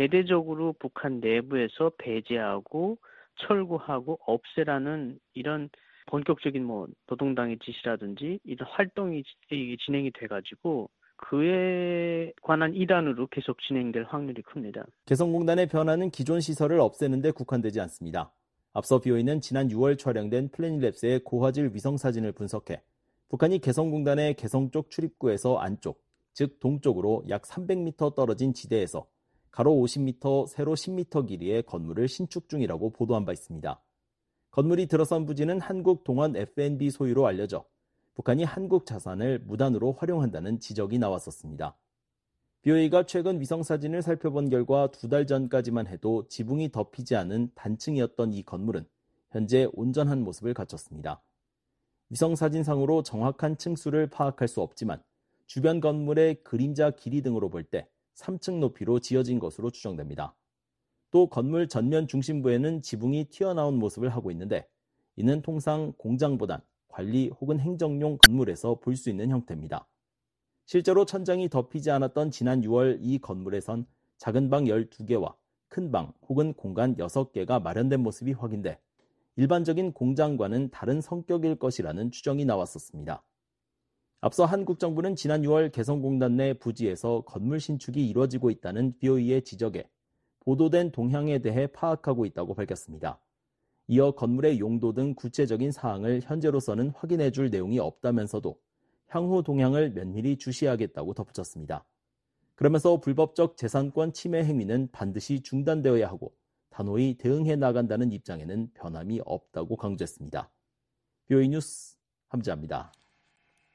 Q: 대대적으로 북한 내부에서 배제하고 철거하고 없애라는 이런 본격적인 뭐 노동당의 지시라든지 이런 활동이 진행이 돼가지고 그에 관한 일환으로 계속 진행될 확률이 큽니다.
F: 개성공단의 변화는 기존 시설을 없애는 데 국한되지 않습니다. 앞서 비오이는 지난 유월 촬영된 플래닛랩스의 고화질 위성사진을 분석해 북한이 개성공단의 개성 쪽 출입구에서 안쪽, 즉 동쪽으로 약 삼백 미터 떨어진 지대에서 가로 오십 미터, 세로 십 미터 길이의 건물을 신축 중이라고 보도한 바 있습니다. 건물이 들어선 부지는 한국 동원 에프 앤 비 소유로 알려져 북한이 한국 자산을 무단으로 활용한다는 지적이 나왔었습니다. 비오이가 최근 위성사진을 살펴본 결과 두 달 전까지만 해도 지붕이 덮이지 않은 단층이었던 이 건물은 현재 온전한 모습을 갖췄습니다. 위성사진상으로 정확한 층수를 파악할 수 없지만 주변 건물의 그림자 길이 등으로 볼 때 삼 층 높이로 지어진 것으로 추정됩니다. 또 건물 전면 중심부에는 지붕이 튀어나온 모습을 하고 있는데 이는 통상 공장보단 관리 혹은 행정용 건물에서 볼 수 있는 형태입니다. 실제로 천장이 덮이지 않았던 지난 유월 이 건물에선 작은 방 열두 개와 큰 방 혹은 공간 여섯 개가 마련된 모습이 확인돼 일반적인 공장과는 다른 성격일 것이라는 추정이 나왔었습니다. 앞서 한국 정부는 지난 유월 개성공단 내 부지에서 건물 신축이 이루어지고 있다는 비오이의 지적에 보도된 동향에 대해 파악하고 있다고 밝혔습니다. 이어 건물의 용도 등 구체적인 사항을 현재로서는 확인해 줄 내용이 없다면서도 향후 동향을 면밀히 주시하겠다고 덧붙였습니다. 그러면서 불법적 재산권 침해 행위는 반드시 중단되어야 하고 단호히 대응해 나간다는 입장에는 변함이 없다고 강조했습니다. 비오이 뉴스 함지아입니다.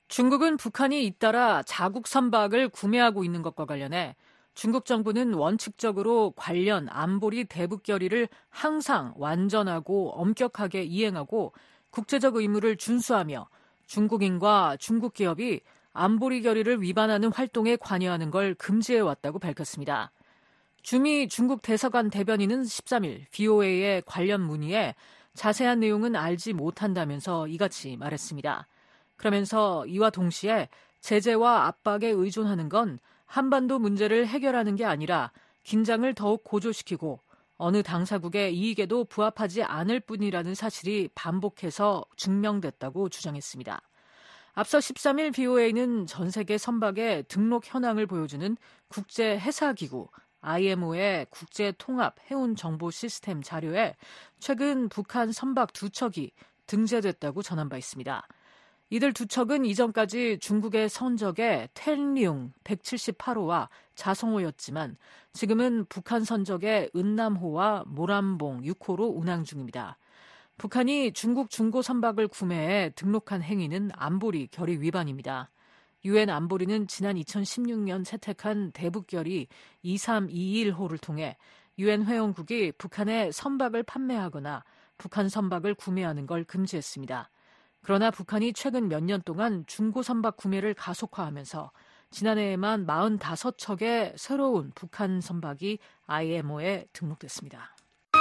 C: 중국은 북한이 잇따라 자국 선박을 구매하고 있는 것과 관련해 중국 정부는 원칙적으로 관련 안보리 대북 결의를 항상 완전하고 엄격하게 이행하고 국제적 의무를 준수하며 중국인과 중국 기업이 안보리 결의를 위반하는 활동에 관여하는 걸 금지해왔다고 밝혔습니다. 주미 중국 대사관 대변인은 십삼 일 브이오에이의 관련 문의에 자세한 내용은 알지 못한다면서 이같이 말했습니다. 그러면서 이와 동시에 제재와 압박에 의존하는 건 한반도 문제를 해결하는 게 아니라 긴장을 더욱 고조시키고 어느 당사국의 이익에도 부합하지 않을 뿐이라는 사실이 반복해서 증명됐다고 주장했습니다. 앞서 십삼 일 브이오에이는 전 세계 선박의 등록 현황을 보여주는 국제해사기구 아이엠오의 국제통합해운정보시스템 자료에 최근 북한 선박 두 척이 등재됐다고 전한 바 있습니다. 이들 두 척은 이전까지 중국의 선적의 텐리웅 백칠십팔 호와 자성호였지만 지금은 북한 선적의 은남호와 모란봉 육 호로 운항 중입니다. 북한이 중국 중고 선박을 구매해 등록한 행위는 안보리 결의 위반입니다. 유엔 안보리는 지난 이천십육 년 채택한 대북결의 이삼이일 호를 통해 유엔 회원국이 북한에 선박을 판매하거나 북한 선박을 구매하는 걸 금지했습니다. 그러나 북한이 최근 몇 년 동안 중고 선박 구매를 가속화하면서 지난해에만 사십오 척의 새로운 북한 선박이 아이엠오에 등록됐습니다.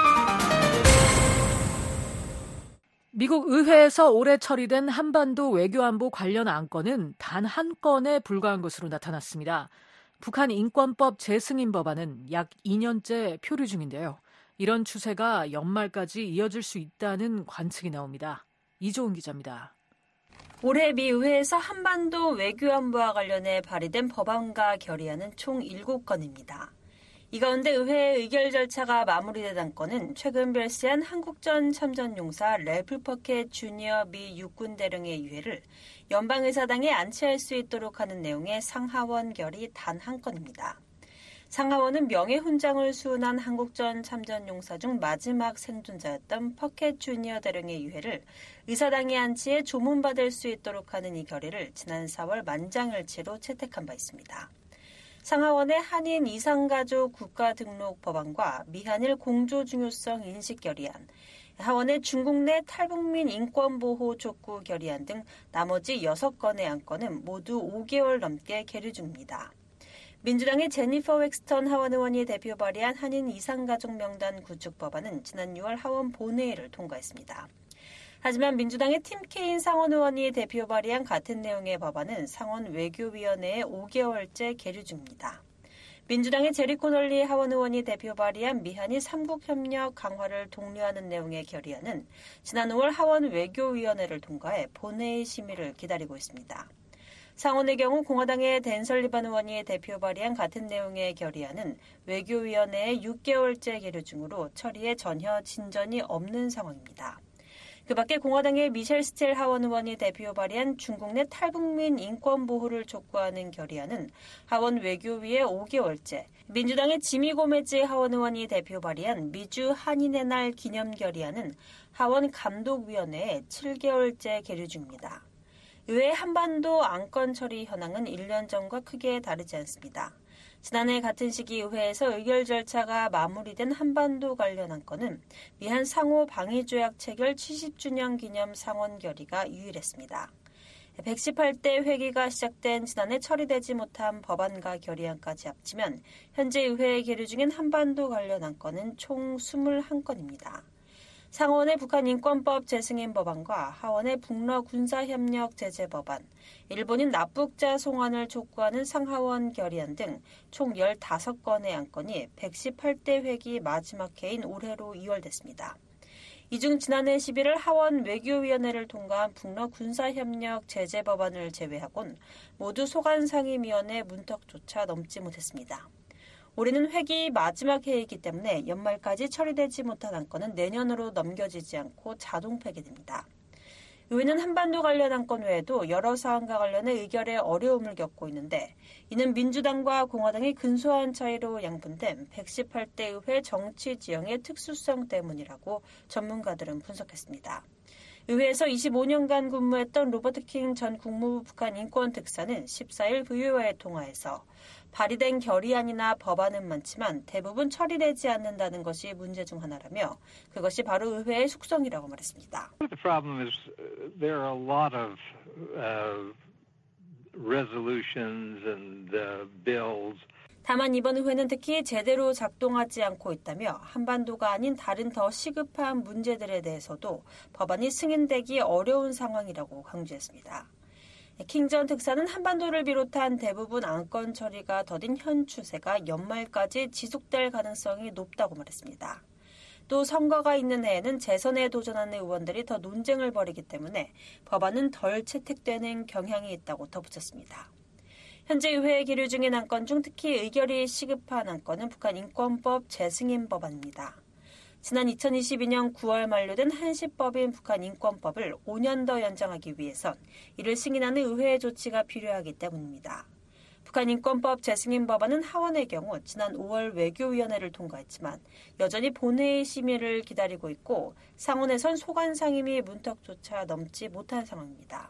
C: 미국 의회에서 올해 처리된 한반도 외교안보 관련 안건은 단 한 건에 불과한 것으로 나타났습니다. 북한 인권법 재승인 법안은 약 이 년째 표류 중인데요. 이런 추세가 연말까지 이어질 수 있다는 관측이 나옵니다. 이조은 기자입니다.
D: 올해 미 의회에서 한반도 외교안보와 관련해 발의된 법안과 결의안은 총 일곱 건입니다. 이 가운데 의회의 의결 절차가 마무리된 안건은 최근 별세한 한국전 참전용사 래플 퍼켓 주니어 미 육군대령의 유해를 연방의사당에 안치할 수 있도록 하는 내용의 상하원 결의 단 한 건입니다. 상하원은 명예훈장을 수운한 한국전 참전용사 중 마지막 생존자였던 퍼켓 주니어 대령의 유해를 의사당에 안치해 조문받을 수 있도록 하는 이 결의를 지난 사월 만장일치로 채택한 바 있습니다. 상하원의 한인 이상가족 국가등록 법안과 미한일 공조중요성 인식 결의안, 하원의 중국 내 탈북민 인권보호 촉구 결의안 등 나머지 여섯 건의 안건은 모두 오 개월 넘게 계류 중입니다. 민주당의 제니퍼 웩스턴 하원 의원이 대표 발의한 한인 이상가족 명단 구축 법안은 지난 유월 하원 본회의를 통과했습니다. 하지만 민주당의 팀 케인 상원 의원이 대표 발의한 같은 내용의 법안은 상원 외교위원회에 오 개월째 계류 중입니다. 민주당의 제리 코널리 하원 의원이 대표 발의한 미한일 삼국협력 강화를 독려하는 내용의 결의안은 지난 오월 하원 외교위원회를 통과해 본회의 심의를 기다리고 있습니다. 상원의 경우 공화당의 댄 설리반 의원이 대표 발의한 같은 내용의 결의안은 외교위원회에 육 개월째 계류 중으로 처리에 전혀 진전이 없는 상황입니다. 그 밖에 공화당의 미셸 스틸 하원 의원이 대표 발의한 중국 내 탈북민 인권 보호를 촉구하는 결의안은 하원 외교위에 오 개월째, 민주당의 지미 고메즈 하원 의원이 대표 발의한 미주 한인의 날 기념 결의안은 하원 감독위원회에 칠 개월째 계류 중입니다. 의회 한반도 안건 처리 현황은 일 년 전과 크게 다르지 않습니다. 지난해 같은 시기 의회에서 의결 절차가 마무리된 한반도 관련 안건은 미한 상호 방위조약 체결 칠십 주년 기념 상원 결의가 유일했습니다. 백십팔 대 회기가 시작된 지난해 처리되지 못한 법안과 결의안까지 합치면 현재 의회에 계류 중인 한반도 관련 안건은 총 이십일 건입니다. 상원의 북한 인권법 재승인 법안과 하원의 북러 군사협력 제재 법안, 일본인 납북자 송환을 촉구하는 상하원 결의안 등 총 십오 건의 안건이 백십팔 대 회기 마지막 해인 올해로 이월됐습니다. 이 중 지난해 십일월 하원 외교위원회를 통과한 북러 군사협력 제재 법안을 제외하곤 모두 소관상임위원회 문턱조차 넘지 못했습니다. 올해는 회기 마지막 해이기 때문에 연말까지 처리되지 못한 안건은 내년으로 넘겨지지 않고 자동 폐기됩니다. 의회는 한반도 관련 안건 외에도 여러 사안과 관련해 의결에 어려움을 겪고 있는데 이는 민주당과 공화당의 근소한 차이로 양분된 백십팔 대 의회 정치 지형의 특수성 때문이라고 전문가들은 분석했습니다. 의회에서 이십오 년간 근무했던 로버트 킹 전 국무부 북한 인권특사는 십사일 브이오에이 통화에서 발의된 결의안이나 법안은 많지만 대부분 처리되지 않는다는 것이 문제 중 하나라며 그것이 바로 의회의 속성이라고 말했습니다.
R: The problem is there are a lot of uh, resolutions and uh, bills.
D: 다만 이번 의회는 특히 제대로 작동하지 않고 있다며 한반도가 아닌 다른 더 시급한 문제들에 대해서도 법안이 승인되기 어려운 상황이라고 강조했습니다. 킹 전 특사는 한반도를 비롯한 대부분 안건 처리가 더딘 현 추세가 연말까지 지속될 가능성이 높다고 말했습니다. 또 선거가 있는 해에는 재선에 도전하는 의원들이 더 논쟁을 벌이기 때문에 법안은 덜 채택되는 경향이 있다고 덧붙였습니다. 현재 의회에 기류 중인 안건 중 특히 의결이 시급한 안건은 북한 인권법 재승인 법안입니다. 지난 이천이십이 년 구월 만료된 한시법인 북한 인권법을 오 년 더 연장하기 위해선 이를 승인하는 의회의 조치가 필요하기 때문입니다. 북한 인권법 재승인 법안은 하원의 경우 지난 오월 외교위원회를 통과했지만 여전히 본회의 심의를 기다리고 있고 상원에선 소관 상임위 문턱조차 넘지 못한 상황입니다.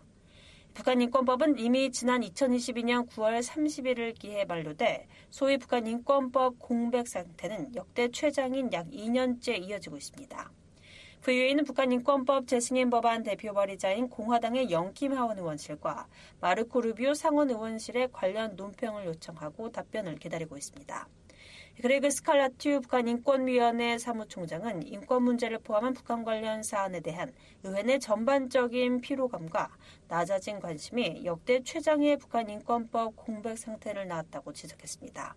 D: 북한 인권법은 이미 지난 이천이십이 년 구월 삼십일을 기해 만료돼 소위 북한 인권법 공백 상태는 역대 최장인 약 이 년째 이어지고 있습니다. 브이오에이는 북한 인권법 재승인 법안 대표 발의자인 공화당의 영킴 하원 의원실과 마르코 루비오 상원 의원실에 관련 논평을 요청하고 답변을 기다리고 있습니다. 그레그 스칼라튜 북한 인권위원회 사무총장은 인권 문제를 포함한 북한 관련 사안에 대한 의회 내 전반적인 피로감과 낮아진 관심이 역대 최장의 북한 인권법 공백 상태를 낳았다고 지적했습니다.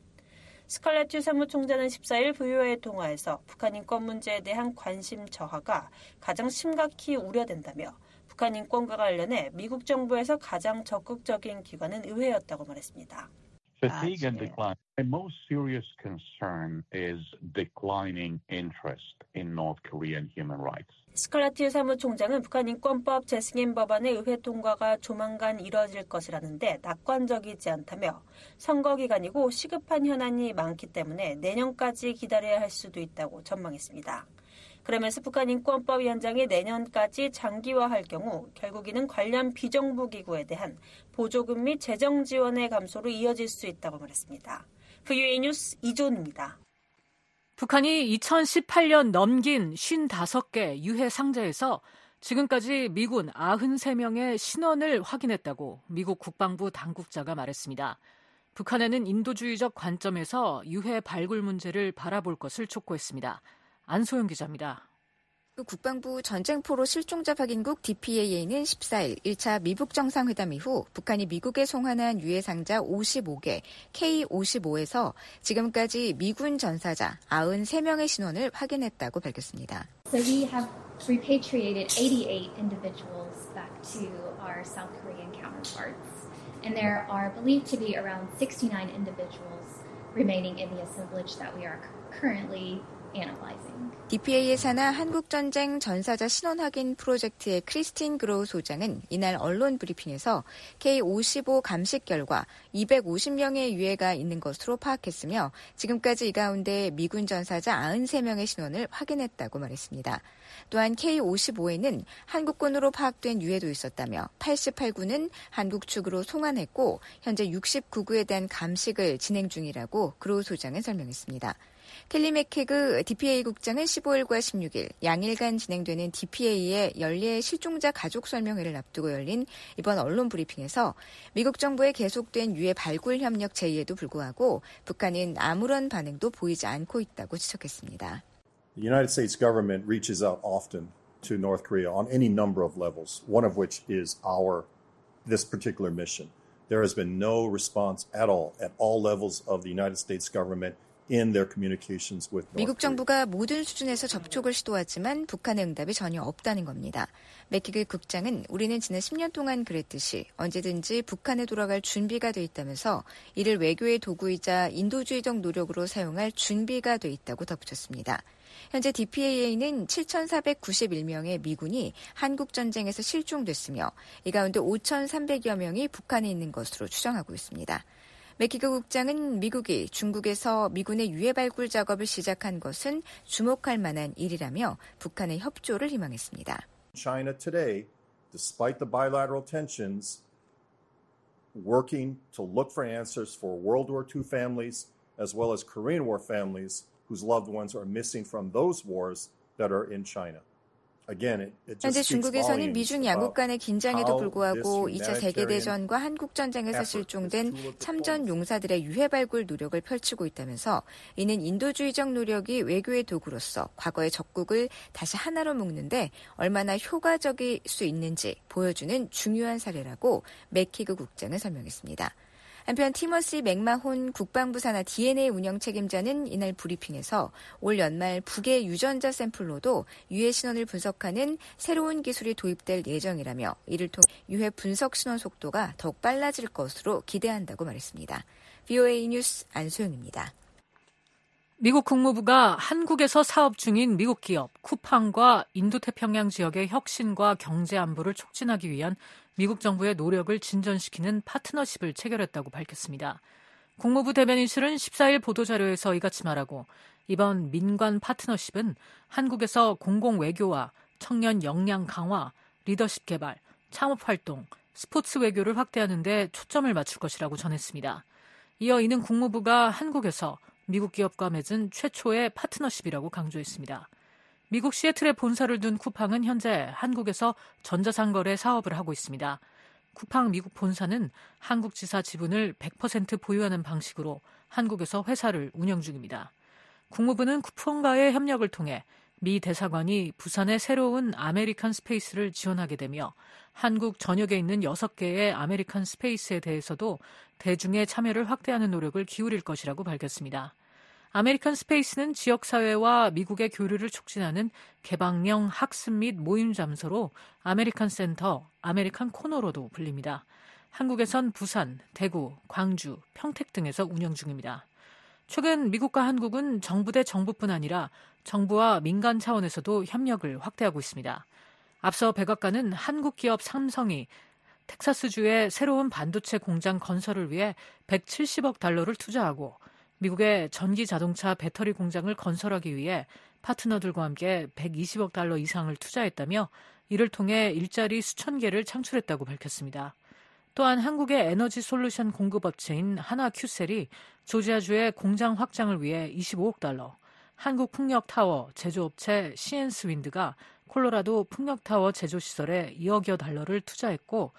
D: 스칼라튜 사무총장은 십사일 브이오에이 통화에서 북한 인권 문제에 대한 관심 저하가 가장 심각히 우려된다며 북한 인권과 관련해 미국 정부에서 가장 적극적인 기관은 의회였다고 말했습니다.
S: Fatigue and decline. My most serious concern is declining interest in North Korean human rights.
D: 스칼라티우 사무총장은 북한 인권법 재승인 법안의 의회 통과가 조만간 이뤄질 것이라는데 낙관적이지 않다며 선거 기간이고 시급한 현안이 많기 때문에 내년까지 기다려야 할 수도 있다고 전망했습니다. 그러면서 북한 인권법 연장이 내년까지 장기화할 경우 결국 이는 관련 비정부 기구에 대한 보조금 및 재정 지원의 감소로 이어질 수 있다고 말했습니다. 브이오에이 뉴스 이조은입니다.
C: 북한이 이천십팔 년 넘긴 오십오 개 유해 상자에서 지금까지 미군 구십삼 명의 신원을 확인했다고 미국 국방부 당국자가 말했습니다. 북한에는 인도주의적 관점에서 유해 발굴 문제를 바라볼 것을 촉구했습니다. 안소영 기자입니다.
T: 국방부 전쟁포로 실종자 확인국 디피에이에이는 십사일 일 차 미북 정상회담 이후 북한이 미국에 송환한 유해 상자 오십오 개 케이 오십오에서 지금까지 미군 전사자 구십삼 명의 신원을 확인했다고 밝혔습니다.
U: So we have repatriated eighty-eight individuals back to our South Korean counterparts, and there are believed to be around sixty-nine individuals remaining in the assemblage that we are currently analyzing.
T: 디피에이에 산하 한국전쟁 전사자 신원 확인 프로젝트의 크리스틴 그로우 소장은 이날 언론 브리핑에서 케이 오십오 감식 결과 이백오십 명의 유해가 있는 것으로 파악했으며 지금까지 이 가운데 미군 전사자 구십삼 명의 신원을 확인했다고 말했습니다. 또한 케이 오십오에는 한국군으로 파악된 유해도 있었다며 팔십팔 구는 한국 측으로 송환했고 현재 육십구 구에 대한 감식을 진행 중이라고 그로우 소장은 설명했습니다. 켈리 맥케그 디피에이에이 국장은 십오일과 십육일 양일간 진행되는 디피에이의 연례 실종자 가족 설명회를 앞두고 열린 이번 언론 브리핑에서 미국 정부의 계속된 유해 발굴 협력 제의에도 불구하고 북한은 아무런 반응도 보이지 않고 있다고 지적했습니다.
V: The United States government reaches out often to North Korea on any number of levels, one of which is our this particular mission. There has been no response at all at all levels of the United States government. In their communications with North
T: 미국 정부가 모든 수준에서 접촉을 시도하지만 북한의 응답이 전혀 없다는 겁니다. 맥키그 국장은 우리는 지난 십 년 동안 그랬듯이 언제든지 북한에 돌아갈 준비가 돼 있다면서 이를 외교의 도구이자 인도주의적 노력으로 사용할 준비가 돼 있다고 덧붙였습니다. 현재 디피에이에이는 칠천사백구십일 명의 미군이 한국전쟁에서 실종됐으며 이 가운데 오천삼백여 명이 북한에 있는 것으로 추정하고 있습니다. 맥키그 국장은 미국이 중국에서 미군의 유해 발굴 작업을 시작한 것은 주목할 만한 일이라며 북한의 협조를 희망했습니다.
V: China today, despite the bilateral tensions, working to look for answers for World War Two families as well as Korean War families whose loved ones are missing from those wars that are in China.
T: 현재 중국에서는 미중 양국 간의 긴장에도 불구하고 이 차 세계대전과 한국전쟁에서 실종된 참전 용사들의 유해 발굴 노력을 펼치고 있다면서 이는 인도주의적 노력이 외교의 도구로서 과거의 적국을 다시 하나로 묶는데 얼마나 효과적일 수 있는지 보여주는 중요한 사례라고 맥키그 국장은 설명했습니다. 한편 티머시 맥마혼 국방부 산하 디엔에이 운영 책임자는 이날 브리핑에서 올 연말 북의 유전자 샘플로도 유해 신원을 분석하는 새로운 기술이 도입될 예정이라며 이를 통해 유해 분석 신원 속도가 더욱 빨라질 것으로 기대한다고 말했습니다. 브이오에이 뉴스 안소영입니다.
C: 미국 국무부가 한국에서 사업 중인 미국 기업 쿠팡과 인도태평양 지역의 혁신과 경제 안보를 촉진하기 위한 미국 정부의 노력을 진전시키는 파트너십을 체결했다고 밝혔습니다. 국무부 대변인 실은 십사일 보도자료에서 이같이 말하고 이번 민관 파트너십은 한국에서 공공외교와 청년 역량 강화, 리더십 개발, 창업활동, 스포츠 외교를 확대하는 데 초점을 맞출 것이라고 전했습니다. 이어 이는 국무부가 한국에서 미국 기업과 맺은 최초의 파트너십이라고 강조했습니다. 미국 시애틀에 본사를 둔 쿠팡은 현재 한국에서 전자상거래 사업을 하고 있습니다. 쿠팡 미국 본사는 한국 지사 지분을 백 퍼센트 보유하는 방식으로 한국에서 회사를 운영 중입니다. 국무부는 쿠팡과의 협력을 통해 미 대사관이 부산의 새로운 아메리칸 스페이스를 지원하게 되며 한국 전역에 있는 여섯 개의 아메리칸 스페이스에 대해서도 대중의 참여를 확대하는 노력을 기울일 것이라고 밝혔습니다. 아메리칸 스페이스는 지역사회와 미국의 교류를 촉진하는 개방형 학습 및 모임 장소로 아메리칸 센터, 아메리칸 코너로도 불립니다. 한국에선 부산, 대구, 광주, 평택 등에서 운영 중입니다. 최근 미국과 한국은 정부 대 정부뿐 아니라 정부와 민간 차원에서도 협력을 확대하고 있습니다. 앞서 백악관은 한국 기업 삼성이 텍사스주의 새로운 반도체 공장 건설을 위해 백칠십억 달러를 투자하고 미국의 전기 자동차 배터리 공장을 건설하기 위해 파트너들과 함께 백이십억 달러 이상을 투자했다며 이를 통해 일자리 수천 개를 창출했다고 밝혔습니다. 또한 한국의 에너지 솔루션 공급업체인 하나큐셀이 조지아주의 공장 확장을 위해 이십오억 달러, 한국 풍력타워 제조업체 시엔스윈드가 콜로라도 풍력타워 제조시설에 이억여 달러를 투자했고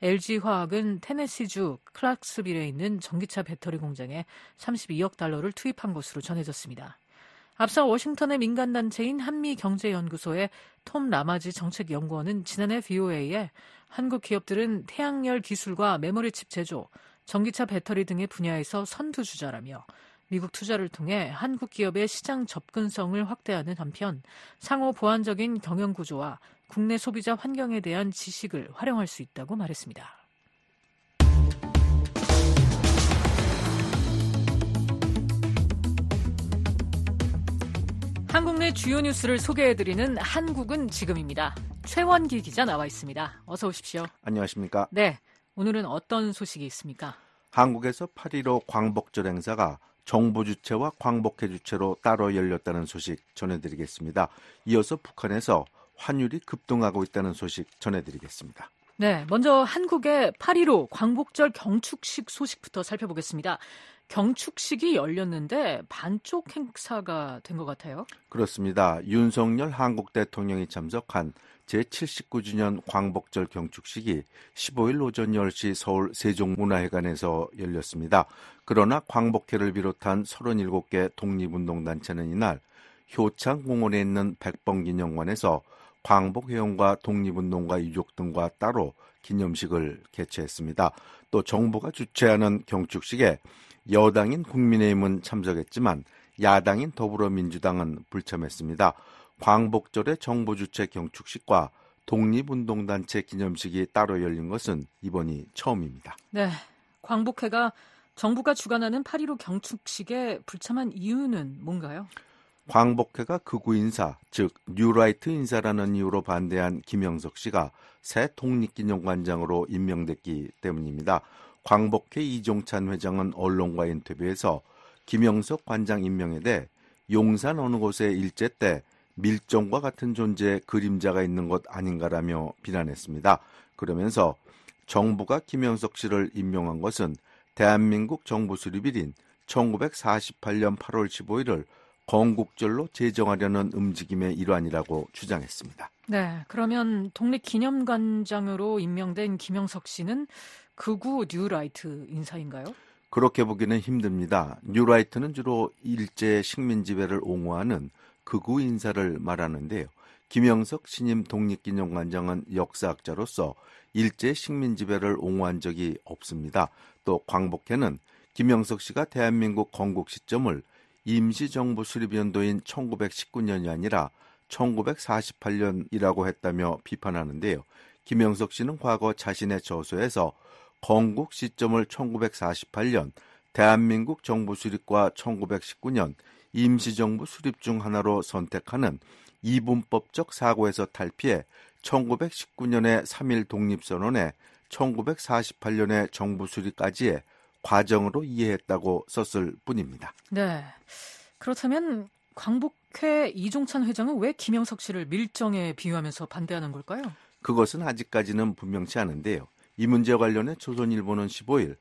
C: 엘지화학은 테네시주 클락스빌에 있는 전기차 배터리 공장에 삼십이억 달러를 투입한 것으로 전해졌습니다. 앞서 워싱턴의 민간단체인 한미경제연구소의 톰 라마지 정책연구원은 지난해 브이오에이에 한국 기업들은 태양열 기술과 메모리칩 제조, 전기차 배터리 등의 분야에서 선두주자라며 미국 투자를 통해 한국 기업의 시장 접근성을 확대하는 한편 상호 보완적인 경영 구조와 국내 소비자 환경에 대한 지식을 활용할 수 있다고 말했습니다. 한국 내 주요 뉴스를 소개해드리는 한국은 지금입니다. 최원기 기자 나와 있습니다. 어서 오십시오.
A: 안녕하십니까?
C: 네, 오늘은 어떤 소식이 있습니까?
A: 한국에서 팔일오 광복절 행사가 정부 주최와 광복회 주최로 따로 열렸다는 소식 전해드리겠습니다. 이어서 북한에서 환율이 급등하고 있다는 소식 전해드리겠습니다.
C: 네, 먼저 한국의 팔일오 광복절 경축식 소식부터 살펴보겠습니다. 경축식이 열렸는데 반쪽 행사가 된 것 같아요.
A: 그렇습니다. 윤석열 한국 대통령이 참석한 제칠십구 주년 광복절 경축식이 십오일 오전 열 시 서울 세종문화회관에서 열렸습니다. 그러나 광복회를 비롯한 서른일곱 개 독립운동단체는 이날 효창공원에 있는 백범기념관에서 광복회원과 독립운동가 유족 등과 따로 기념식을 개최했습니다. 또 정부가 주최하는 경축식에 여당인 국민의힘은 참석했지만 야당인 더불어민주당은 불참했습니다. 광복절의 정부 주최 경축식과 독립운동단체 기념식이 따로 열린 것은 이번이 처음입니다.
C: 네, 광복회가 정부가 주관하는 팔일오 경축식에 불참한 이유는 뭔가요?
A: 광복회가 극우 인사, 즉 뉴라이트 인사라는 이유로 반대한 김영석 씨가 새 독립기념관장으로 임명됐기 때문입니다. 광복회 이종찬 회장은 언론과 인터뷰에서 김영석 관장 임명에 대해 용산 어느 곳의 일제 때 밀정과 같은 존재의 그림자가 있는 것 아닌가라며 비난했습니다. 그러면서 정부가 김영석 씨를 임명한 것은 대한민국 정부 수립일인 천구백사십팔 년 팔월 십오일을 건국절로 제정하려는 움직임의 일환이라고 주장했습니다.
C: 네, 그러면 독립기념관장으로 임명된 김영석 씨는 극우 뉴라이트 인사인가요?
A: 그렇게 보기는 힘듭니다. 뉴라이트는 주로 일제 식민 지배를 옹호하는 극우 인사를 말하는데요. 김영석 신임 독립기념관장은 역사학자로서 일제 식민 지배를 옹호한 적이 없습니다. 또 광복회는 김영석 씨가 대한민국 건국 시점을 임시정부 수립연도인 천구백십구 년이 아니라 천구백사십팔 년이라고 했다며 비판하는데요. 김영석 씨는 과거 자신의 저서에서 건국 시점을 천구백사십팔 년, 대한민국 정부 수립과 천구백십구 년 임시정부 수립 중 하나로 선택하는 이분법적 사고에서 탈피해 천구백십구 년의 삼일 독립선언에 천구백사십팔 년의 정부 수립까지의 과정으로 이해했다고 썼을 뿐입니다.
C: 네. 그렇다면 광복회 이종찬 회장은 왜 김영석 씨를 밀정에 비유하면서 반대하는 걸까요?
A: 그것은 아직까지는 분명치 않은데요. 이 문제와 관련해 조선일보는 십오일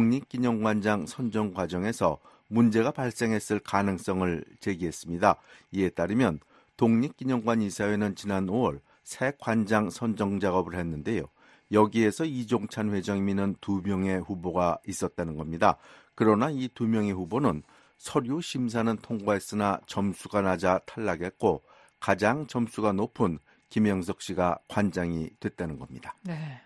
A: 독립기념관장 선정 과정에서 문제가 발생했을 가능성을 제기했습니다. 이에 따르면 독립기념관 이사회는 지난 오월 새 관장 선정 작업을 했는데요. 여기에서 이종찬 회장이면 두 명의 후보가 있었다는 겁니다. 그러나 이 두 명의 후보는 서류 심사는 통과했으나 점수가 낮아 탈락했고 가장 점수가 높은 김영석 씨가 관장이 됐다는 겁니다.
C: 네.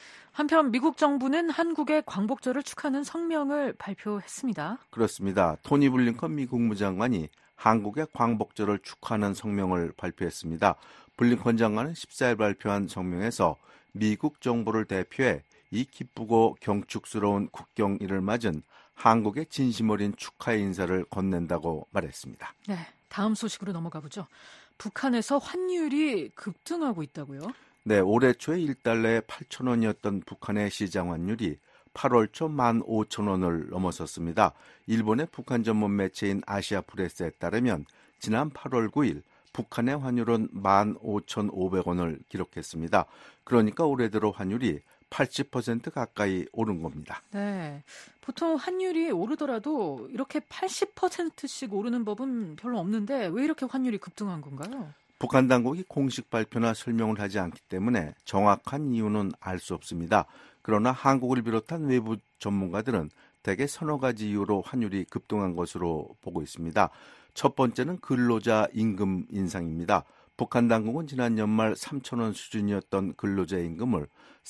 C: 한편 미국 정부는 한국의 광복절을 축하하는 성명을 발표했습니다.
A: 그렇습니다. 토니 블링컨 미 국무장관이 한국의 광복절을 축하하는 성명을 발표했습니다. 블링컨 장관은 십사일 발표한 성명에서 미국 정부를 대표해 이 기쁘고 경축스러운 국경일을 맞은 한국의 진심 어린 축하의 인사를 건넨다고 말했습니다.
C: 네, 다음 소식으로 넘어가 보죠. 북한에서 환율이 급등하고 있다고요?
A: 네, 올해 초에 일 달러에 팔천 원이었던 북한의 시장 환율이 팔월 초 만 오천 원을 넘어섰습니다. 일본의 북한 전문 매체인 아시아 프레스에 따르면 지난 팔월 구일 북한의 환율은 만 오천오백 원을 기록했습니다. 그러니까 올해 들어 환율이 팔십 퍼센트 가까이 오른 겁니다.
C: 네, 보통 환율이 오르더라도 이렇게 팔십 퍼센트씩 오르는 법은 별로 없는데 왜 이렇게 환율이 급등한 건가요?
A: 북한 당국이 공식 발표나 설명을 하지 않기 때문에 정확한 이유는 알 수 없습니다. 그러나 한국을 비롯한 외부 전문가들은 대개 서너 가지 이유로 환율이 급등한 것으로 보고 있습니다. 첫 번째는 근로자 임금 인상입니다. 북한 당국은 지난 연말 삼천 원 수준이었던 근로자 임금을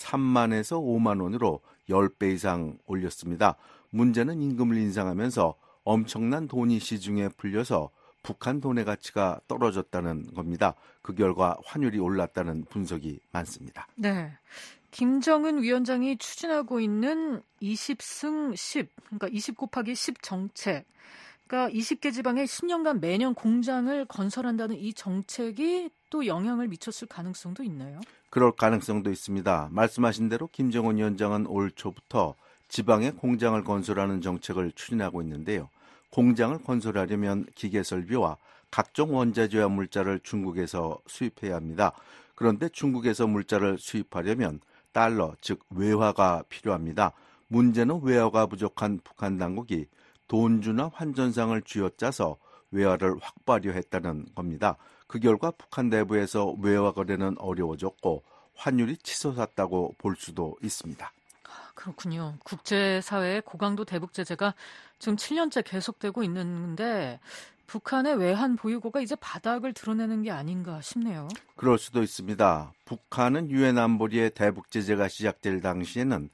A: 삼만에서 오만 원으로 십 배 이상 올렸습니다. 문제는 임금을 인상하면서 엄청난 돈이 시중에 풀려서 북한 돈의 가치가 떨어졌다는 겁니다. 그 결과 환율이 올랐다는 분석이 많습니다.
C: 네, 김정은 위원장이 추진하고 있는 이십 승 십, 그러니까 이십 곱하기 십 정책, 그러니까 이십 개 지방에 십 년간 매년 공장을 건설한다는 이 정책이 또 영향을 미쳤을 가능성도 있나요?
A: 그럴 가능성도 있습니다. 말씀하신 대로 김정은 위원장은 올 초부터 지방에 공장을 건설하는 정책을 추진하고 있는데요. 공장을 건설하려면 기계 설비와 각종 원자재와 물자를 중국에서 수입해야 합니다. 그런데 중국에서 물자를 수입하려면 달러, 즉 외화가 필요합니다. 문제는 외화가 부족한 북한 당국이 돈주나 환전상을 쥐어짜서 외화를 확보하려 했다는 겁니다. 그 결과 북한 내부에서 외화 거래는 어려워졌고 환율이 치솟았다고 볼 수도 있습니다.
C: 그렇군요. 국제사회의 고강도 대북 제재가 지금 칠 년째 계속되고 있는데 북한의 외환 보유고가 이제 바닥을 드러내는 게 아닌가 싶네요.
A: 그럴 수도 있습니다. 북한은 유엔 안보리의 대북 제재가 시작될 당시에는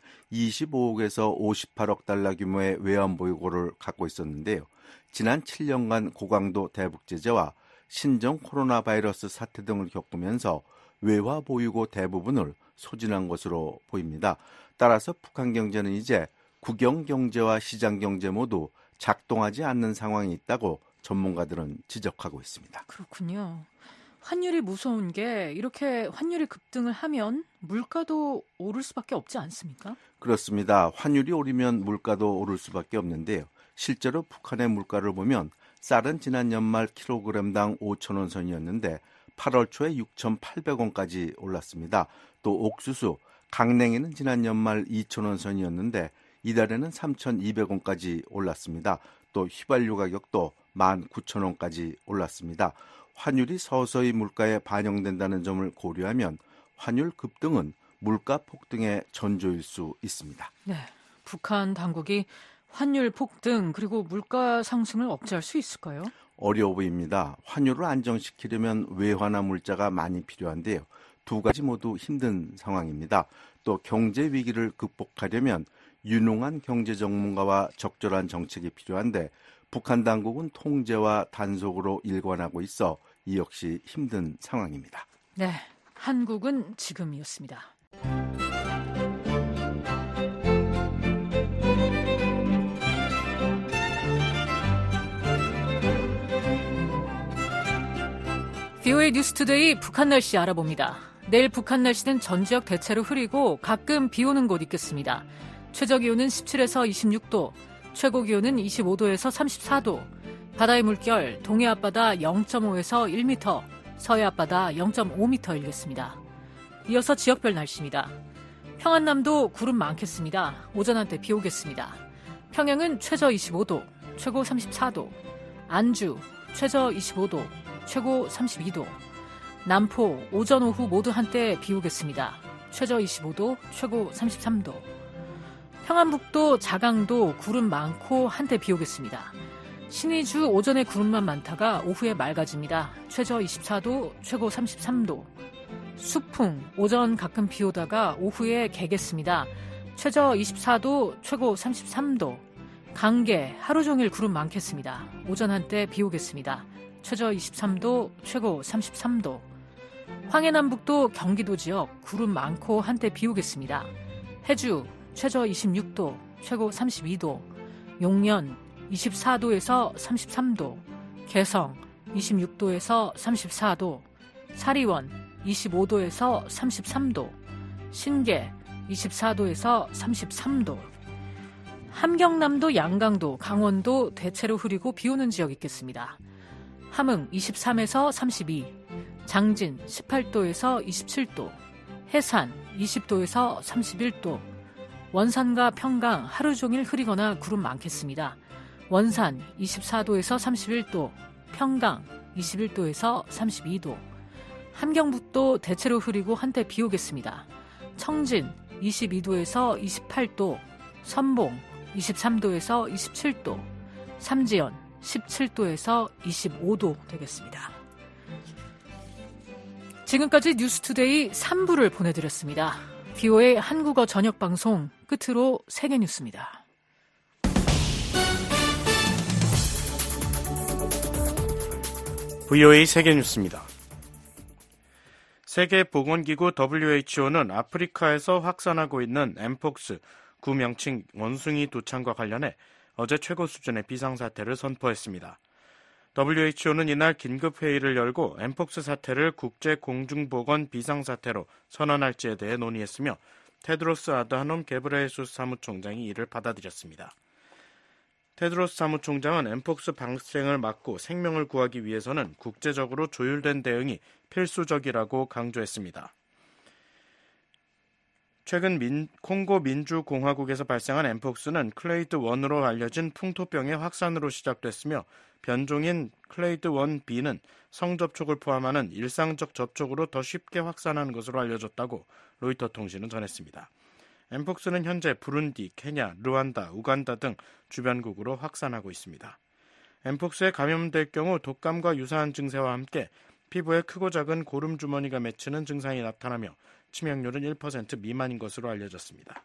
A: 이십오억에서 오십팔억 달러 규모의 외환 보유고를 갖고 있었는데요. 지난 칠 년간 고강도 대북 제재와 신종 코로나 바이러스 사태 등을 겪으면서 외화 보유고 대부분을 소진한 것으로 보입니다. 따라서 북한 경제는 이제 국영 경제와 시장 경제 모두 작동하지 않는 상황이 있다고 전문가들은 지적하고 있습니다.
C: 그렇군요. 환율이 무서운 게 이렇게 환율이 급등을 하면 물가도 오를 수밖에 없지 않습니까?
A: 그렇습니다. 환율이 오르면 물가도 오를 수밖에 없는데요. 실제로 북한의 물가를 보면 쌀은 지난 연말 킬로그램당 오천 원 선이었는데 팔월 초에 육천팔백 원까지 올랐습니다. 또 옥수수, 강냉이는 지난 연말 이천 원 선이었는데 이달에는 삼천이백 원까지 올랐습니다. 또 휘발유 가격도 만 구천 원까지 올랐습니다. 환율이 서서히 물가에 반영된다는 점을 고려하면 환율 급등은 물가 폭등의 전조일 수 있습니다.
C: 네, 북한 당국이 환율 폭등 그리고 물가 상승을 억제할 수 있을까요?
A: 어려워 보입니다. 환율을 안정시키려면 외화나 물자가 많이 필요한데요. 두 가지 모두 힘든 상황입니다. 또 경제 위기를 극복하려면 유능한 경제 전문가와 적절한 정책이 필요한데 북한 당국은 통제와 단속으로 일관하고 있어 이 역시 힘든 상황입니다.
C: 네, 한국은 지금이었습니다. 비오에이 뉴스투데이 북한 날씨 알아봅니다. 내일 북한 날씨는 전 지역 대체로 흐리고 가끔 비 오는 곳 있겠습니다. 최저기온은 십칠에서 이십육 도, 최고기온은 이십오 도에서 삼십사 도, 바다의 물결 동해 앞바다 영 점 오에서 일 미터, 서해 앞바다 영 점 오 미터 일겠습니다. 이어서 지역별 날씨입니다. 평안남도 구름 많겠습니다. 오전 한때 비 오겠습니다. 평양은 최저 이십오 도, 최고 삼십사 도, 안주 최저 이십오 도, 최고 삼십이 도, 남포 오전 오후 모두 한때 비 오겠습니다. 최저 이십오 도, 최고 삼십삼 도. 평안북도 자강도 구름 많고 한때 비 오겠습니다. 신의주 오전에 구름만 많다가 오후에 맑아집니다. 최저 이십사 도, 최고 삼십삼 도. 수풍 오전 가끔 비 오다가 오후에 개겠습니다. 최저 이십사 도, 최고 삼십삼 도. 강계 하루 종일 구름 많겠습니다. 오전 한때 비 오겠습니다. 최저 이십삼 도, 최고 삼십삼 도. 황해남북도 경기도 지역 구름 많고 한때 비 오겠습니다. 해주 최저 이십육 도, 최고 삼십이 도. 용년 이십사 도에서 삼십삼 도. 개성 이십육 도에서 삼십사 도. 사리원 이십오 도에서 삼십삼 도. 신계 이십사 도에서 삼십삼 도. 함경남도, 양강도, 강원도 대체로 흐리고 비 오는 지역 있겠습니다. 함흥 이십삼에서 삼십이, 장진 십팔 도에서 이십칠 도, 해산 이십 도에서 삼십일 도, 원산과 평강 하루 종일 흐리거나 구름 많겠습니다. 원산 이십사 도에서 삼십일 도, 평강 이십일 도에서 삼십이 도, 함경북도 대체로 흐리고 한때 비 오겠습니다. 청진 이십이 도에서 이십팔 도, 선봉 이십삼 도에서 이십칠 도, 삼지연 십칠 도에서 이십오 도 되겠습니다. 지금까지 뉴스투데이 삼 부를 보내드렸습니다. 비오에이 한국어 저녁방송 끝으로 세계 뉴스입니다.
G: 비오에이 세계 뉴스입니다. 세계보건기구 더블유에이치오는 아프리카에서 확산하고 있는 엠폭스, 구명칭 원숭이 두창과 관련해 어제 최고 수준의 비상사태를 선포했습니다. 더블유에이치오는 이날 긴급회의를 열고 엠폭스 사태를 국제공중보건 비상사태로 선언할지에 대해 논의했으며 테드로스 아드하놈 게브레예수스 사무총장이 이를 받아들였습니다. 테드로스 사무총장은 엠폭스 발생을 막고 생명을 구하기 위해서는 국제적으로 조율된 대응이 필수적이라고 강조했습니다. 최근 민, 콩고 민주공화국에서 발생한 엠폭스는 클레이드 원으로 알려진 풍토병의 확산으로 시작됐으며 변종인 클레이드 원 비는 성접촉을 포함하는 일상적 접촉으로 더 쉽게 확산하는 것으로 알려졌다고 로이터 통신은 전했습니다. 엠폭스는 현재 부룬디, 케냐, 르완다, 우간다 등 주변국으로 확산하고 있습니다. 엠폭스에 감염될 경우 독감과 유사한 증세와 함께 피부에 크고 작은 고름주머니가 맺히는 증상이 나타나며 치명률은 일 퍼센트 미만인 것으로 알려졌습니다.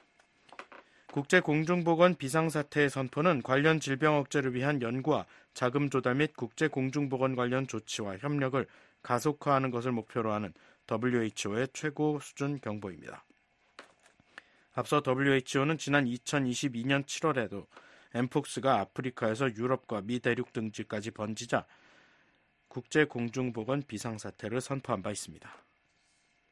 G: 국제공중보건 비상사태의 선포는 관련 질병 억제를 위한 연구와 자금 조달 및 국제공중보건 관련 조치와 협력을 가속화하는 것을 목표로 하는 더블유에이치오의 최고 수준 경보입니다. 앞서 더블유에이치오는 지난 이천이십이 년 칠월에도 엠폭스가 아프리카에서 유럽과 미 대륙 등지까지 번지자 국제공중보건 비상사태를 선포한 바 있습니다.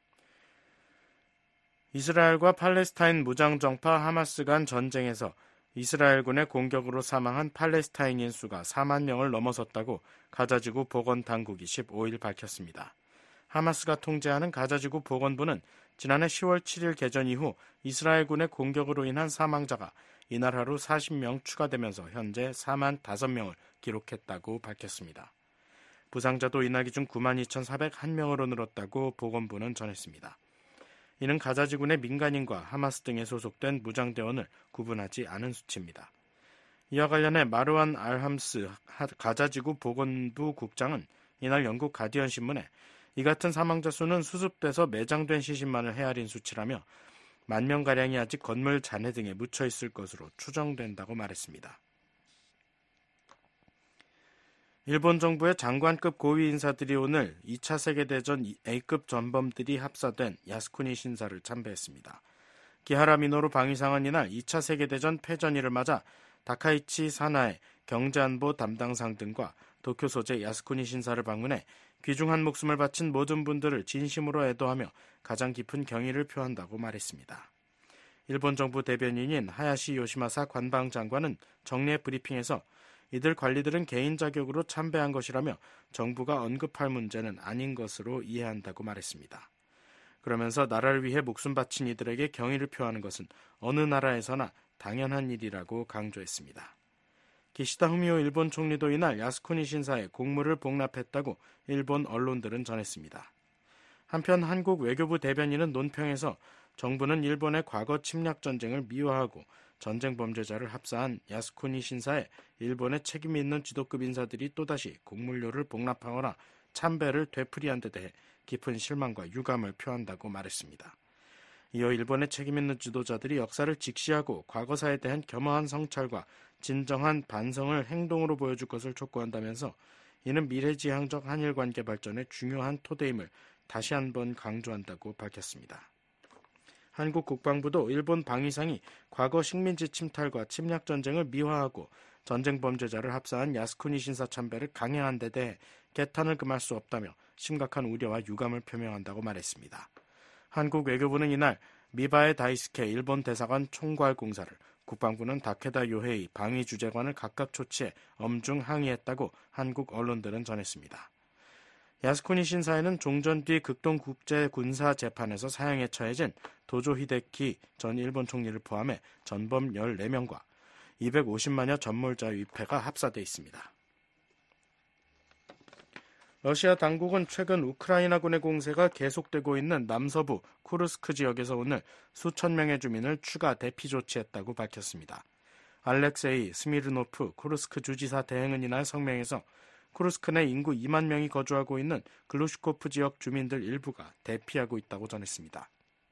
G: 이스라엘과 팔레스타인 무장정파 하마스 간 전쟁에서 이스라엘군의 공격으로 사망한 팔레스타인인 수가 사만 명을 넘어섰다고 가자지구 보건당국이 십오일 밝혔습니다. 하마스가 통제하는 가자지구 보건부는 지난해 시월 칠일 개전 이후 이스라엘군의 공격으로 인한 사망자가 이날 하루 사십 명 추가되면서 현재 사만 다섯 명을 기록했다고 밝혔습니다. 부상자도 이날 기준 구만 이천사백일 명으로 늘었다고 보건부는 전했습니다. 이는 가자지군의 민간인과 하마스 등에 소속된 무장대원을 구분하지 않은 수치입니다. 이와 관련해 마르완 알함스 가자지구 보건부 국장은 이날 영국 가디언 신문에 이 같은 사망자 수는 수습돼서 매장된 시신만을 헤아린 수치라며 만 명가량이 아직 건물 잔해 등에 묻혀 있을 것으로 추정된다고 말했습니다. 일본 정부의 장관급 고위 인사들이 오늘 이 차 세계대전 A급 전범들이 합사된 야스쿠니 신사를 참배했습니다. 기하라 미노루 방위상은 이날 이 차 세계대전 패전일을 맞아 다카이치 사나의 경제안보 담당상 등과 도쿄 소재 야스쿠니 신사를 방문해 귀중한 목숨을 바친 모든 분들을 진심으로 애도하며 가장 깊은 경의를 표한다고 말했습니다. 일본 정부 대변인인 하야시 요시마사 관방장관은 정례 브리핑에서 이들 관리들은 개인 자격으로 참배한 것이라며 정부가 언급할 문제는 아닌 것으로 이해한다고 말했습니다. 그러면서 나라를 위해 목숨 바친 이들에게 경의를 표하는 것은 어느 나라에서나 당연한 일이라고 강조했습니다. 기시다 후미오 일본 총리도 이날 야스쿠니 신사에 공물을 복납했다고 일본 언론들은 전했습니다. 한편 한국 외교부 대변인은 논평에서 정부는 일본의 과거 침략 전쟁을 미화하고 전쟁 범죄자를 합사한 야스쿠니 신사에 일본의 책임 있는 지도급 인사들이 또다시 공물료를 복납하거나 참배를 되풀이한 데 대해 깊은 실망과 유감을 표한다고 말했습니다. 이어 일본의 책임 있는 지도자들이 역사를 직시하고 과거사에 대한 겸허한 성찰과 진정한 반성을 행동으로 보여줄 것을 촉구한다면서 이는 미래지향적 한일관계 발전의 중요한 토대임을 다시 한번 강조한다고 밝혔습니다. 한국 국방부도 일본 방위상이 과거 식민지 침탈과 침략 전쟁을 미화하고 전쟁 범죄자를 합사한 야스쿠니 신사 참배를 강행한 데 대해 개탄을 금할 수 없다며 심각한 우려와 유감을 표명한다고 말했습니다. 한국 외교부는 이날 미바에 다이스케 일본 대사관 총괄 공사를, 국방부는 다케다 요헤이 방위주재관을 각각 조치해 엄중 항의했다고 한국 언론들은 전했습니다. 야스쿠니 신사에는 종전 뒤 극동국제군사재판에서 사형에 처해진 도조 히데키 전 일본 총리를 포함해 전범 열네 명과 이백오십만여 전몰자 위패가 합사돼 있습니다. 러시아 당국은 최근 우크라이나군의 공세가 계속되고 있는 남서부 쿠르스크 지역에서 오늘 수천 명의 주민을 추가 대피 조치했다고 밝혔습니다. 알렉세이 스미르노프 쿠르스크 주지사 대행은 이날 성명에서 쿠르스크 내 인구 이만 명이 거주하고 있는 글루시코프 지역 주민들 일부가 대피하고 있다고 전했습니다.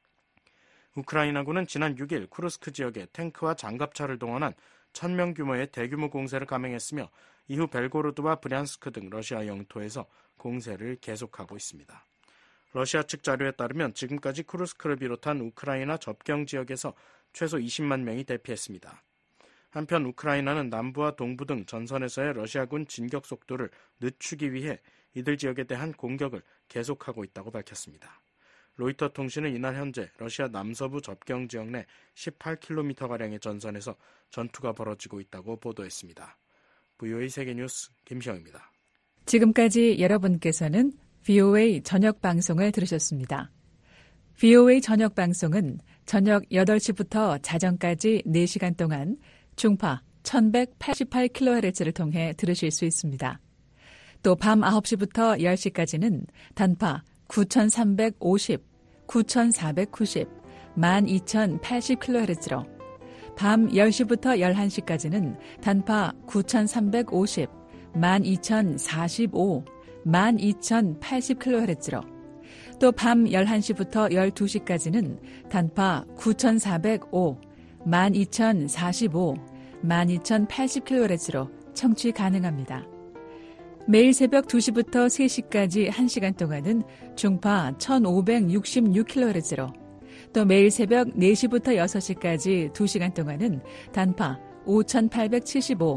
G: 우크라이나군은 지난 육일 쿠르스크 지역에 탱크와 장갑차를 동원한 천 명 규모의 대규모 공세를 감행했으며 이후 벨고로드와 브리안스크 등 러시아 영토에서 공세를 계속하고 있습니다. 러시아 측 자료에 따르면 지금까지 쿠르스크를 비롯한 우크라이나 접경 지역에서 최소 이십만 명이 대피했습니다. 한편 우크라이나는 남부와 동부 등 전선에서의 러시아군 진격 속도를 늦추기 위해 이들 지역에 대한 공격을 계속하고 있다고 밝혔습니다. 로이터 통신은 이날 현재 러시아 남서부 접경 지역 내 십팔 킬로미터가량의 전선에서 전투가 벌어지고 있다고 보도했습니다. 브이오에이 세계뉴스 김시영입니다.
I: 지금까지 여러분께서는 브이오에이 저녁 방송을 들으셨습니다. 브이오에이 저녁 방송은 저녁 여덟 시부터 자정까지 네 시간 동안 중파 천백팔십팔 킬로헤르츠를 통해 들으실 수 있습니다. 또 밤 아홉 시부터 열 시까지는 단파 구천삼백오십, 구천사백구십, 만 이천팔십 킬로헤르츠로, 밤 열 시부터 열한 시까지는 단파 구천삼백오십, 만 이천사십오, 만 이천팔십 킬로헤르츠로, 또 밤 열한 시부터 열두 시까지는 단파 구천사백오, 만 이천사십오, 만 이천팔십 킬로헤르츠로 청취 가능합니다. 매일 새벽 두 시부터 세 시까지 한 시간 동안은 중파 천오백육십육 킬로헤르츠로, 또 매일 새벽 네 시부터 여섯 시까지 두 시간 동안은 단파 오천팔백칠십오,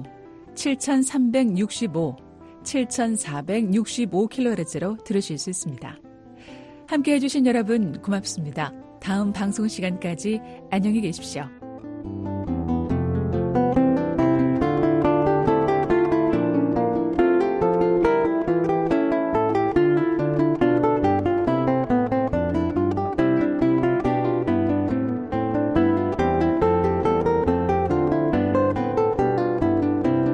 I: 칠천삼백육십오, 칠천사백육십오 킬로헤르츠로 들으실 수 있습니다. 함께해 주신 여러분 고맙습니다. 다음 방송 시간까지 안녕히 계십시오.